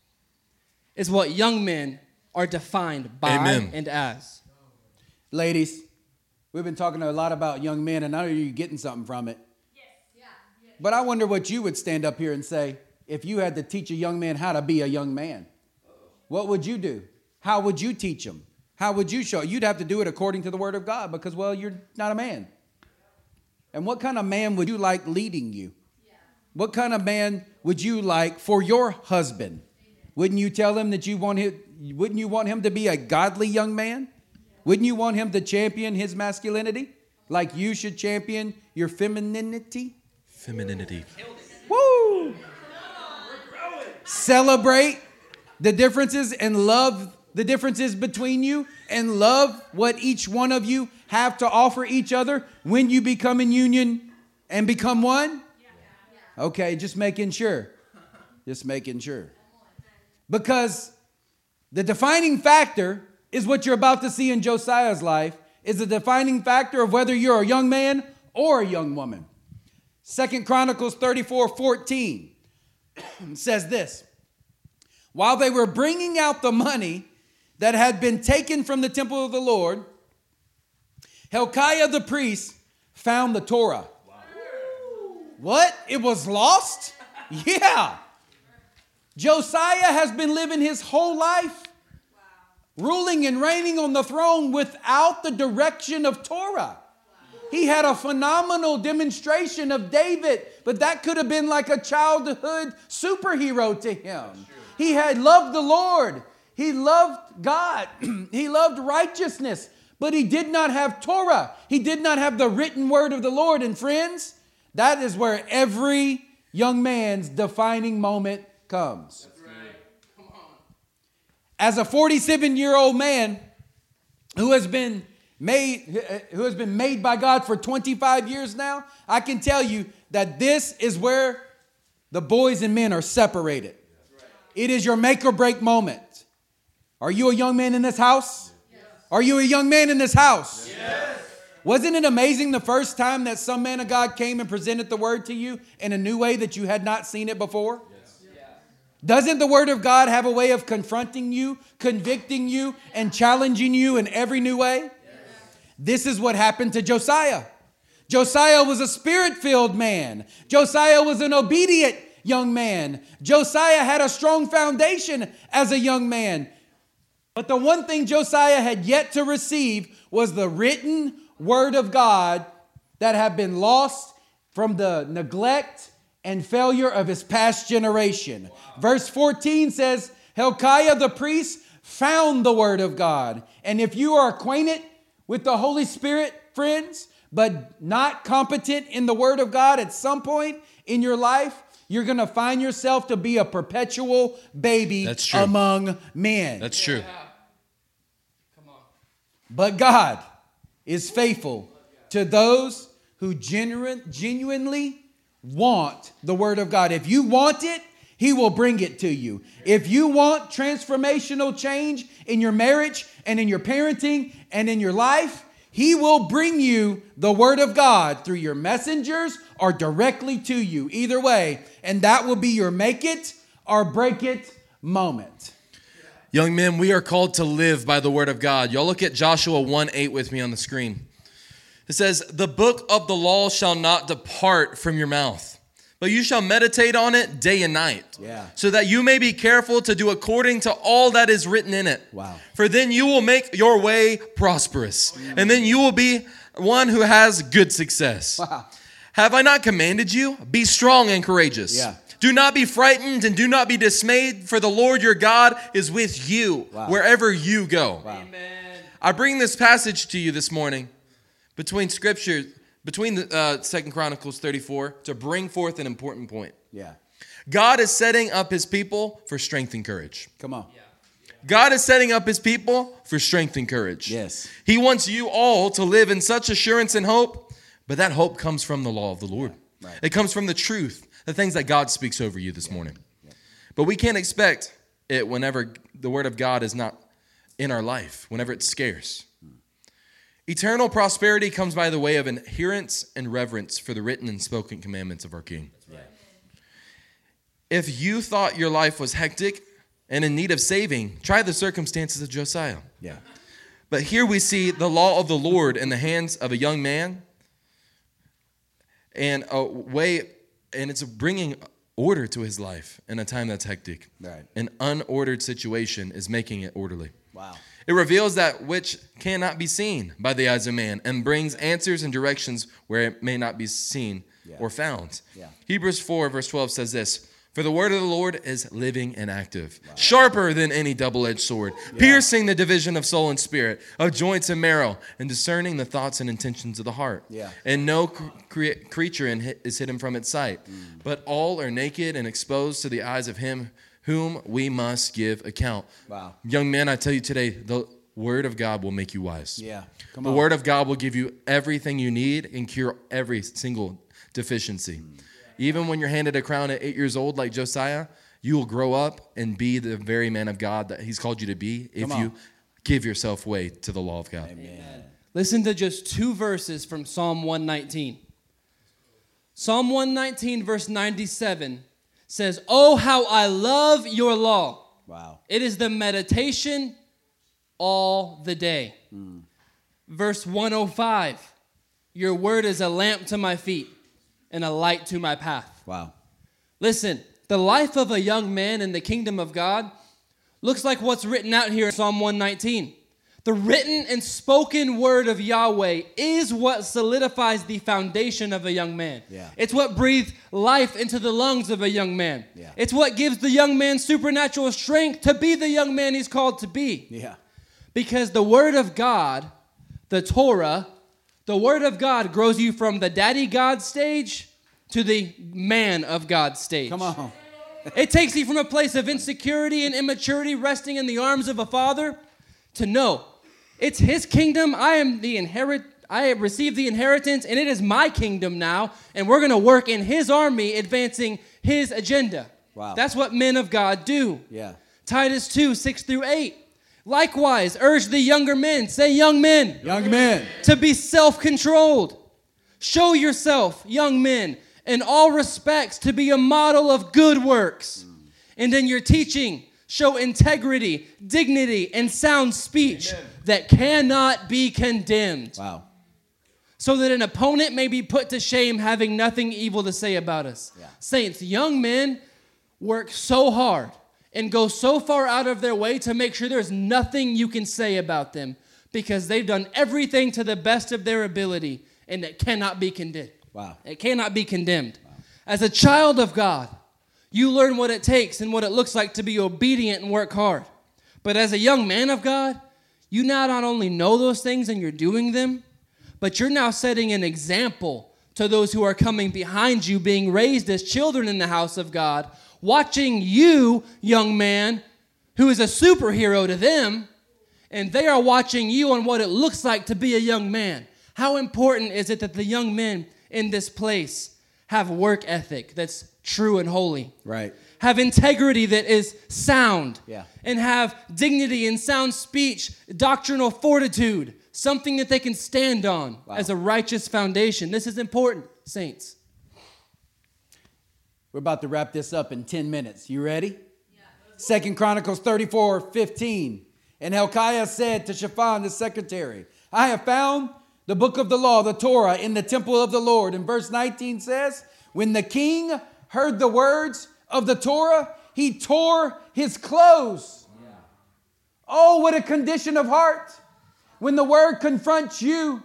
[SPEAKER 3] is what young men are defined by
[SPEAKER 2] Amen.
[SPEAKER 3] and as.
[SPEAKER 1] Ladies, we've been talking a lot about young men, and I know you're getting something from it. But I wonder what you would stand up here and say if you had to teach a young man how to be a young man. What would you do? How would you teach him? How would you show? You'd have to do it according to the word of God because, well, you're not a man. And what kind of man would you like leading you? What kind of man would you like for your husband? Wouldn't you tell him that you want him, wouldn't you want him to be a godly young man? Wouldn't you want him to champion his masculinity like you should champion your femininity?
[SPEAKER 2] Femininity.
[SPEAKER 1] Woo! Celebrate the differences and love the differences between you and love what each one of you have to offer each other when you become in union and become one? Okay, just making sure. Just making sure. Because the defining factor is what you're about to see in Josiah's life is the defining factor of whether you're a young man or a young woman. Second Chronicles thirty-four fourteen says this. While they were bringing out the money that had been taken from the temple of the Lord, Hilkiah the priest found the Torah. Wow. What? It was lost? Yeah. Josiah has been living his whole life ruling and reigning on the throne without the direction of Torah. He had a phenomenal demonstration of David, but that could have been like a childhood superhero to him. He had loved the Lord. He loved God. He loved righteousness, but he did not have Torah. He did not have the written word of the Lord. And friends, that is where every young man's defining moment comes. As a forty-seven-year-old man who has been made, who has been made by God for twenty-five years now, I can tell you that this is where the boys and men are separated. It is your make or break moment. Are you a young man in this house? Yes. Are you a young man in this house? Yes. Wasn't it amazing the first time that some man of God came and presented the word to you in a new way that you had not seen it before? Yes. Yeah. Doesn't the word of God have a way of confronting you, convicting you, and challenging you in every new way? Yes. This is what happened to Josiah. Josiah was a spirit-filled man. Josiah was an obedient young man. Josiah had a strong foundation as a young man. But the one thing Josiah had yet to receive was the written word of God that had been lost from the neglect and failure of his past generation. Wow. Verse fourteen says, Hilkiah the priest found the word of God. And if you are acquainted with the Holy Spirit, friends, but not competent in the word of God at some point in your life, you're going to find yourself to be a perpetual baby among men.
[SPEAKER 2] That's true.
[SPEAKER 3] Yeah. Come on.
[SPEAKER 1] But God is faithful to those who genuine, genuinely want the word of God. If you want it, he will bring it to you. If you want transformational change in your marriage and in your parenting and in your life, he will bring you the word of God through your messengers or directly to you. Either way. And that will be your make it or break it moment.
[SPEAKER 2] Young men, we are called to live by the word of God. Y'all look at Joshua one eight with me on the screen. It says, the book of the law shall not depart from your mouth, but you shall meditate on it day and night,
[SPEAKER 1] yeah.
[SPEAKER 2] so that you may be careful to do according to all that is written in it.
[SPEAKER 1] Wow.
[SPEAKER 2] For then you will make your way prosperous, mm. and then you will be one who has good success.
[SPEAKER 1] Wow.
[SPEAKER 2] Have I not commanded you? Be strong and courageous.
[SPEAKER 1] Yeah.
[SPEAKER 2] Do not be frightened and do not be dismayed, for the Lord your God is with you wow. wherever you go.
[SPEAKER 1] Wow.
[SPEAKER 3] Amen.
[SPEAKER 2] I bring this passage to you this morning between scripture, between the uh, Second Chronicles thirty-four, to bring forth an important point.
[SPEAKER 1] Yeah.
[SPEAKER 2] God is setting up his people for strength and courage.
[SPEAKER 1] Come on.
[SPEAKER 3] Yeah.
[SPEAKER 2] God is setting up his people for strength and courage.
[SPEAKER 1] Yes.
[SPEAKER 2] He wants you all to live in such assurance and hope, but that hope comes from the law of the Lord.
[SPEAKER 1] Yeah. Right.
[SPEAKER 2] It comes from the truth, the things that God speaks over you this
[SPEAKER 1] yeah.
[SPEAKER 2] morning.
[SPEAKER 1] Yeah.
[SPEAKER 2] But we can't expect it whenever the word of God is not in our life, whenever it's scarce. Hmm. Eternal prosperity comes by the way of adherence and reverence for the written and spoken commandments of our King.
[SPEAKER 1] Right.
[SPEAKER 2] If you thought your life was hectic and in need of saving, try the circumstances of Josiah.
[SPEAKER 1] Yeah.
[SPEAKER 2] But here we see the law of the Lord in the hands of a young man, and a way, and it's bringing order to his life in a time that's hectic.
[SPEAKER 1] Right.
[SPEAKER 2] An unordered situation is making it orderly.
[SPEAKER 1] Wow.
[SPEAKER 2] It reveals that which cannot be seen by the eyes of man and brings answers and directions where it may not be seen
[SPEAKER 1] yeah.
[SPEAKER 2] or found.
[SPEAKER 1] Yeah.
[SPEAKER 2] Hebrews four verse twelve says this, for the word of the Lord is living and active, wow. sharper than any double-edged sword, yeah. piercing the division of soul and spirit, of joints and marrow, and discerning the thoughts and intentions of the heart.
[SPEAKER 1] Yeah.
[SPEAKER 2] And no cre- creature in hi- is hidden from its sight, mm. but all are naked and exposed to the eyes of him whom we must give account.
[SPEAKER 1] Wow.
[SPEAKER 2] Young man, I tell you today, the word of God will make you wise.
[SPEAKER 1] Yeah. Come
[SPEAKER 2] the
[SPEAKER 1] on.
[SPEAKER 2] word of God will give you everything you need and cure every single deficiency. Mm. Even when you're handed a crown at eight years old like Josiah, you will grow up and be the very man of God that he's called you to be if you give yourself way to the law of God.
[SPEAKER 1] Amen.
[SPEAKER 3] Listen to just two verses from Psalm one nineteen. Psalm one nineteen verse ninety-seven says, oh, how I love your law.
[SPEAKER 1] Wow.
[SPEAKER 3] It is the meditation all the day. Mm. Verse one oh five, your word is a lamp to my feet and a light to my path.
[SPEAKER 1] Wow.
[SPEAKER 3] Listen, the life of a young man in the kingdom of God looks like what's written out here in Psalm one nineteen. The written and spoken word of Yahweh is what solidifies the foundation of a young man.
[SPEAKER 1] Yeah.
[SPEAKER 3] It's what breathes life into the lungs of a young man.
[SPEAKER 1] Yeah.
[SPEAKER 3] It's what gives the young man supernatural strength to be the young man he's called to be.
[SPEAKER 1] Yeah.
[SPEAKER 3] Because the word of God, the Torah, the word of God grows you from the daddy God stage to the man of God stage.
[SPEAKER 1] Come on.
[SPEAKER 3] It takes you from a place of insecurity and immaturity resting in the arms of a father to know it's his kingdom. I am the inherit. I have received the inheritance, and it is my kingdom now, and we're going to work in his army advancing his agenda.
[SPEAKER 1] Wow.
[SPEAKER 3] That's what men of God do.
[SPEAKER 1] Yeah.
[SPEAKER 3] Titus two, six through eight. Likewise, urge the younger men, say young men,
[SPEAKER 1] Young men.
[SPEAKER 3] to be self-controlled. Show yourself, young men, in all respects to be a model of good works. And in your teaching, show integrity, dignity, and sound speech Amen. That cannot be condemned.
[SPEAKER 1] Wow.
[SPEAKER 3] So that an opponent may be put to shame, having nothing evil to say about us.
[SPEAKER 1] Yeah.
[SPEAKER 3] Saints, young men work so hard and go so far out of their way to make sure there's nothing you can say about them because they've done everything to the best of their ability, and it cannot be condemned.
[SPEAKER 1] Wow.
[SPEAKER 3] It cannot be condemned. Wow. As a child of God, you learn what it takes and what it looks like to be obedient and work hard. But as a young man of God, you now not only know those things and you're doing them, but you're now setting an example to those who are coming behind you, being raised as children in the house of God, watching you, young man, who is a superhero to them, and they are watching you on what it looks like to be a young man. How important is it that the young men in this place have work ethic that's true and holy?
[SPEAKER 1] Right.
[SPEAKER 3] Have integrity that is sound.
[SPEAKER 1] Yeah.
[SPEAKER 3] And have dignity and sound speech, doctrinal fortitude, something that they can stand on wow. as a righteous foundation. This is important, saints.
[SPEAKER 1] We're about to wrap this up in ten minutes. You ready? Yeah. Second Chronicles thirty-four fifteen. And Hilkiah said to Shaphan the secretary, I have found the book of the law, the Torah, in the temple of the Lord. And verse nineteen says, when the king heard the words of the Torah, he tore his clothes. Yeah. Oh, what a condition of heart. When the word confronts you,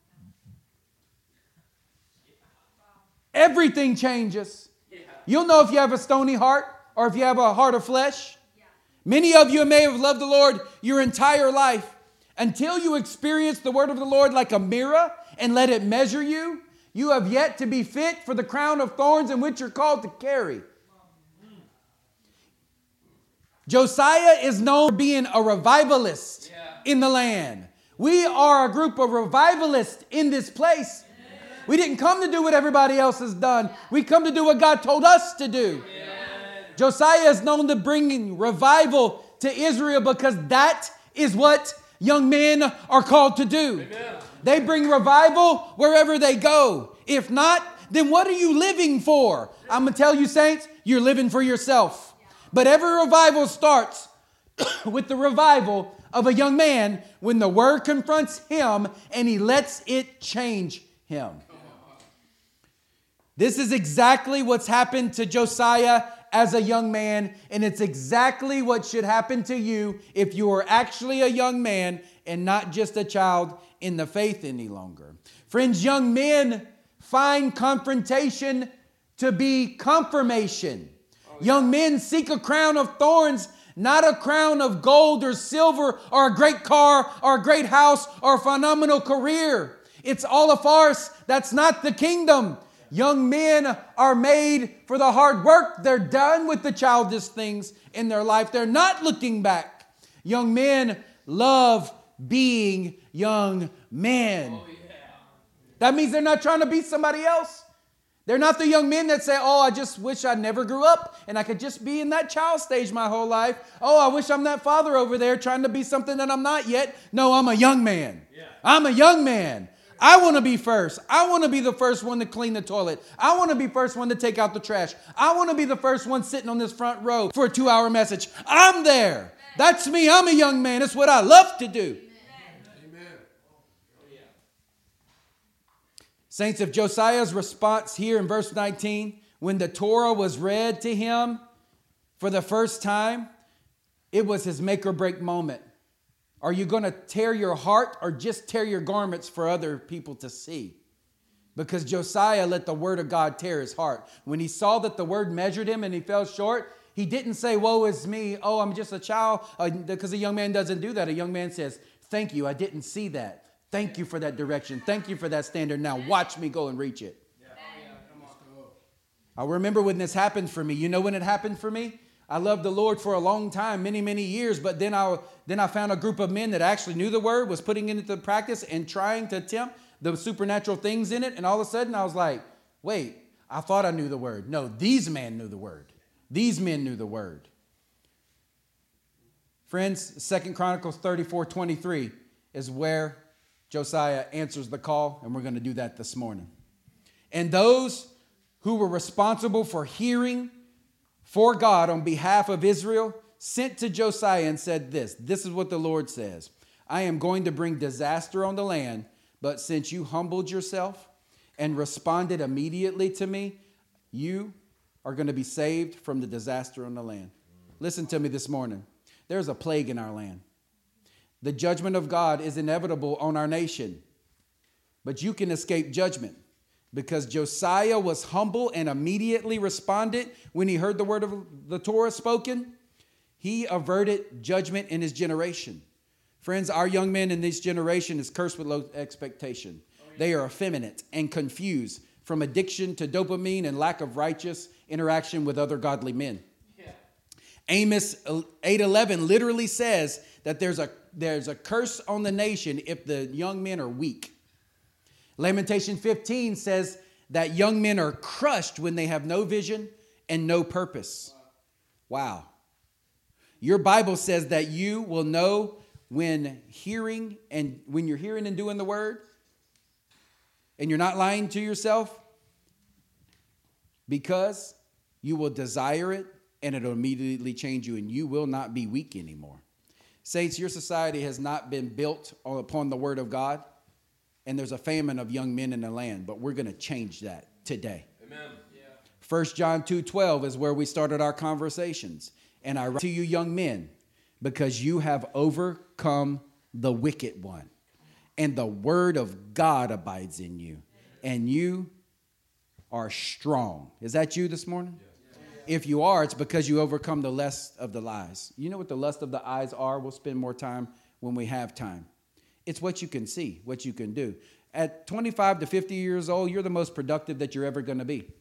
[SPEAKER 1] everything changes. Yeah. You'll know if you have a stony heart or if you have a heart of flesh. Yeah. Many of you may have loved the Lord your entire life until you experience the word of the Lord like a mirror and let it measure you. You have yet to be fit for the crown of thorns in which you're called to carry. Josiah is known for being a revivalist yeah. in the land. We are a group of revivalists in this place. Yeah. We didn't come to do what everybody else has done. We come to do what God told us to do. Yeah. Josiah is known to bring revival to Israel because that is what young men are called to do. Amen. They bring revival wherever they go. If not, then what are you living for? I'm going to tell you, saints, you're living for yourself. But every revival starts with the revival of a young man when the word confronts him and he lets it change him. This is exactly what's happened to Josiah as a young man, and it's exactly what should happen to you if you are actually a young man and not just a child in the faith any longer. Friends, young men find confrontation to be confirmation. Young men seek a crown of thorns, not a crown of gold or silver or a great car or a great house or a phenomenal career. It's all a farce. That's not the kingdom. Young men are made for the hard work. They're done with the childish things in their life. They're not looking back. Young men love being young men. Oh, yeah. That means they're not trying to be somebody else. They're not the young men that say, oh, I just wish I never grew up and I could just be in that child stage my whole life. Oh, I wish I'm that father over there trying to be something that I'm not yet. No, I'm a young man. Yeah. I'm a young man. I want to be first. I want to be the first one to clean the toilet. I want to be first one to take out the trash. I want to be the first one sitting on this front row for a two-hour message. I'm there. That's me. I'm a young man. It's what I love to do. Saints, if Josiah's response here in verse nineteen, when the Torah was read to him for the first time, it was his make or break moment. Are you going to tear your heart or just tear your garments for other people to see? Because Josiah let the word of God tear his heart. When he saw that the word measured him and he fell short, he didn't say, woe is me. Oh, I'm just a child. Uh, because a young man doesn't do that. A young man says, thank you. I didn't see that. Thank you for that direction. Thank you for that standard. Now watch me go and reach it. Yeah. I remember when this happened for me. You know when it happened for me? I loved the Lord for a long time, many, many years. But then I, then I found a group of men that actually knew the word, was putting it into practice and trying to attempt the supernatural things in it. And all of a sudden I was like, wait, I thought I knew the word. No, these men knew the word. These men knew the word. Friends, Second Chronicles thirty-four twenty-three is where Josiah answers the call, and we're going to do that this morning. And those who were responsible for hearing for God on behalf of Israel sent to Josiah and said this. This is what the Lord says. I am going to bring disaster on the land, but since you humbled yourself and responded immediately to me, you are going to be saved from the disaster on the land. Listen to me this morning. There's a plague in our land. The judgment of God is inevitable on our nation, but you can escape judgment because Josiah was humble and immediately responded when he heard the word of the Torah spoken. He averted judgment in his generation. Friends, our young men in this generation is cursed with low expectation. They are effeminate and confused from addiction to dopamine and lack of righteous interaction with other godly men. Yeah. Amos eight eleven literally says that there's a there's a curse on the nation if the young men are weak. Lamentation fifteen says that young men are crushed when they have no vision and no purpose. Wow. Your Bible says that you will know when hearing and when you're hearing and doing the word, and you're not lying to yourself, because you will desire it and it'll immediately change you and you will not be weak anymore. Saints, your society has not been built upon the word of God, and there's a famine of young men in the land, but we're going to change that today. Amen. Yeah. First John two twelve is where we started our conversations. And I write to you young men, because you have overcome the wicked one, and the word of God abides in you, and you are strong. Is that you this morning? Yeah. If you are, it's because you overcome the lust of the lies. You know what the lust of the eyes are? We'll spend more time when we have time. It's what you can see, what you can do. At twenty-five to fifty years old, you're the most productive that you're ever going to be.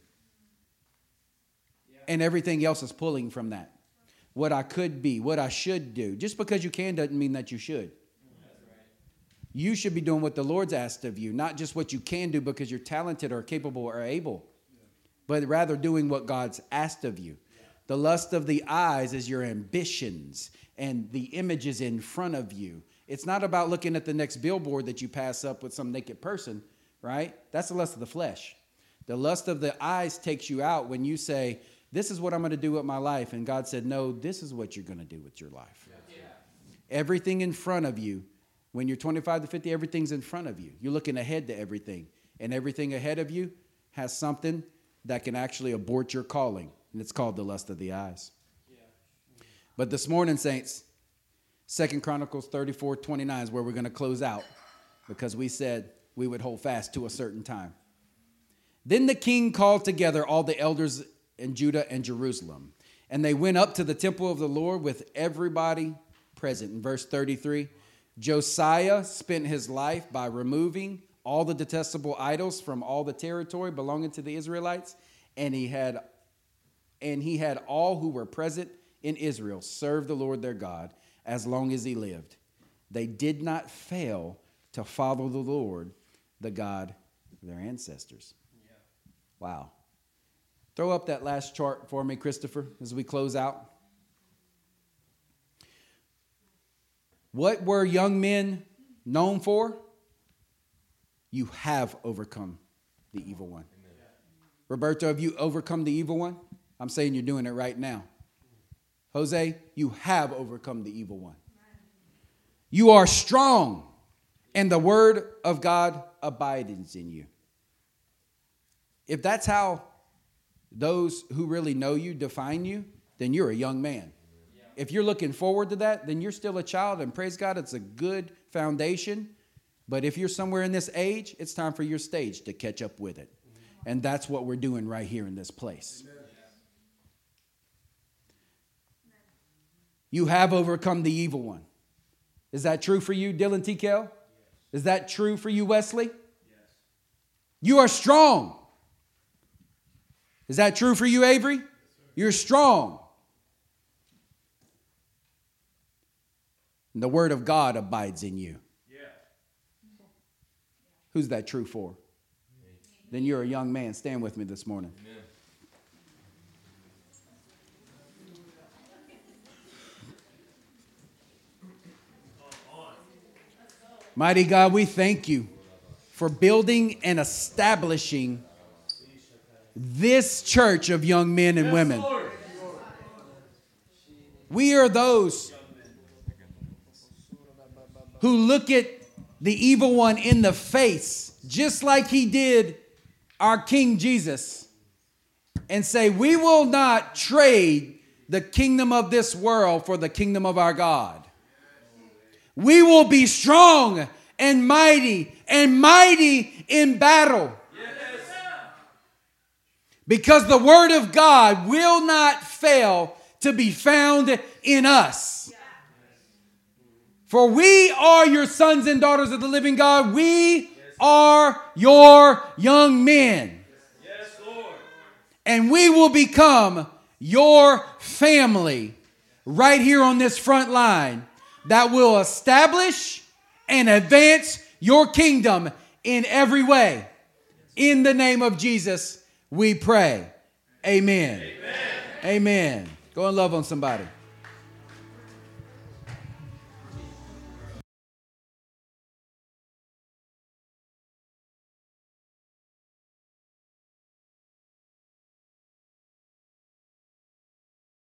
[SPEAKER 1] Yeah. And everything else is pulling from that. What I could be, what I should do. Just because you can doesn't mean that you should. That's right. You should be doing what the Lord's asked of you, not just what you can do because you're talented or capable or able. But rather doing what God's asked of you. Yeah. The lust of the eyes is your ambitions and the images in front of you. It's not about looking at the next billboard that you pass up with some naked person, right? That's the lust of the flesh. The lust of the eyes takes you out when you say, this is what I'm going to do with my life. And God said, no, this is what you're going to do with your life. Yeah. Everything in front of you, when you're twenty-five to fifty, everything's in front of you. You're looking ahead to everything. And everything ahead of you has something that can actually abort your calling. And it's called the lust of the eyes. Yeah. But this morning, saints, Second Chronicles thirty-four twenty-nine is where we're going to close out, because we said we would hold fast to a certain time. Then the king called together all the elders in Judah and Jerusalem, and they went up to the temple of the Lord with everybody present. In verse thirty-three, Josiah spent his life by removing all the detestable idols from all the territory belonging to the Israelites, and he had and he had all who were present in Israel serve the Lord their God as long as he lived. They did not fail to follow the Lord, the God of their ancestors. Yeah. Wow. Throw up that last chart for me, Christopher, as we close out. What were young men known for? You have overcome the evil one. Amen. Roberto, have you overcome the evil one? I'm saying you're doing it right now. Jose, you have overcome the evil one. You are strong, and the word of God abides in you. if that's how those who really know you define you, then you're a young man. If you're looking forward to that, then you're still a child, and praise God, it's a good foundation. But if you're somewhere in this age, it's time for your stage to catch up with it. And that's what we're doing right here in this place. You have overcome the evil one. Is that true for you, Dylan T. Kell? Is that true for you, Wesley? You are strong. Is that true for you, Avery? You're strong. And the word of God abides in you. Who's that true for? Then you're a young man. Stand with me this morning. Amen. Mighty God, we thank you for building and establishing this church of young men and women. We are those who look at the evil one in the face, just like he did our King Jesus, and say, we will not trade the kingdom of this world for the kingdom of our God. We will be strong and mighty and mighty in battle. Because the word of God will not fail to be found in us. For we are your sons and daughters of the living God. We are your young men. Yes, Lord. And we will become your family right here on this front line that will establish and advance your kingdom in every way. In the name of Jesus, we pray. Amen. Amen. Amen. Go and love on somebody.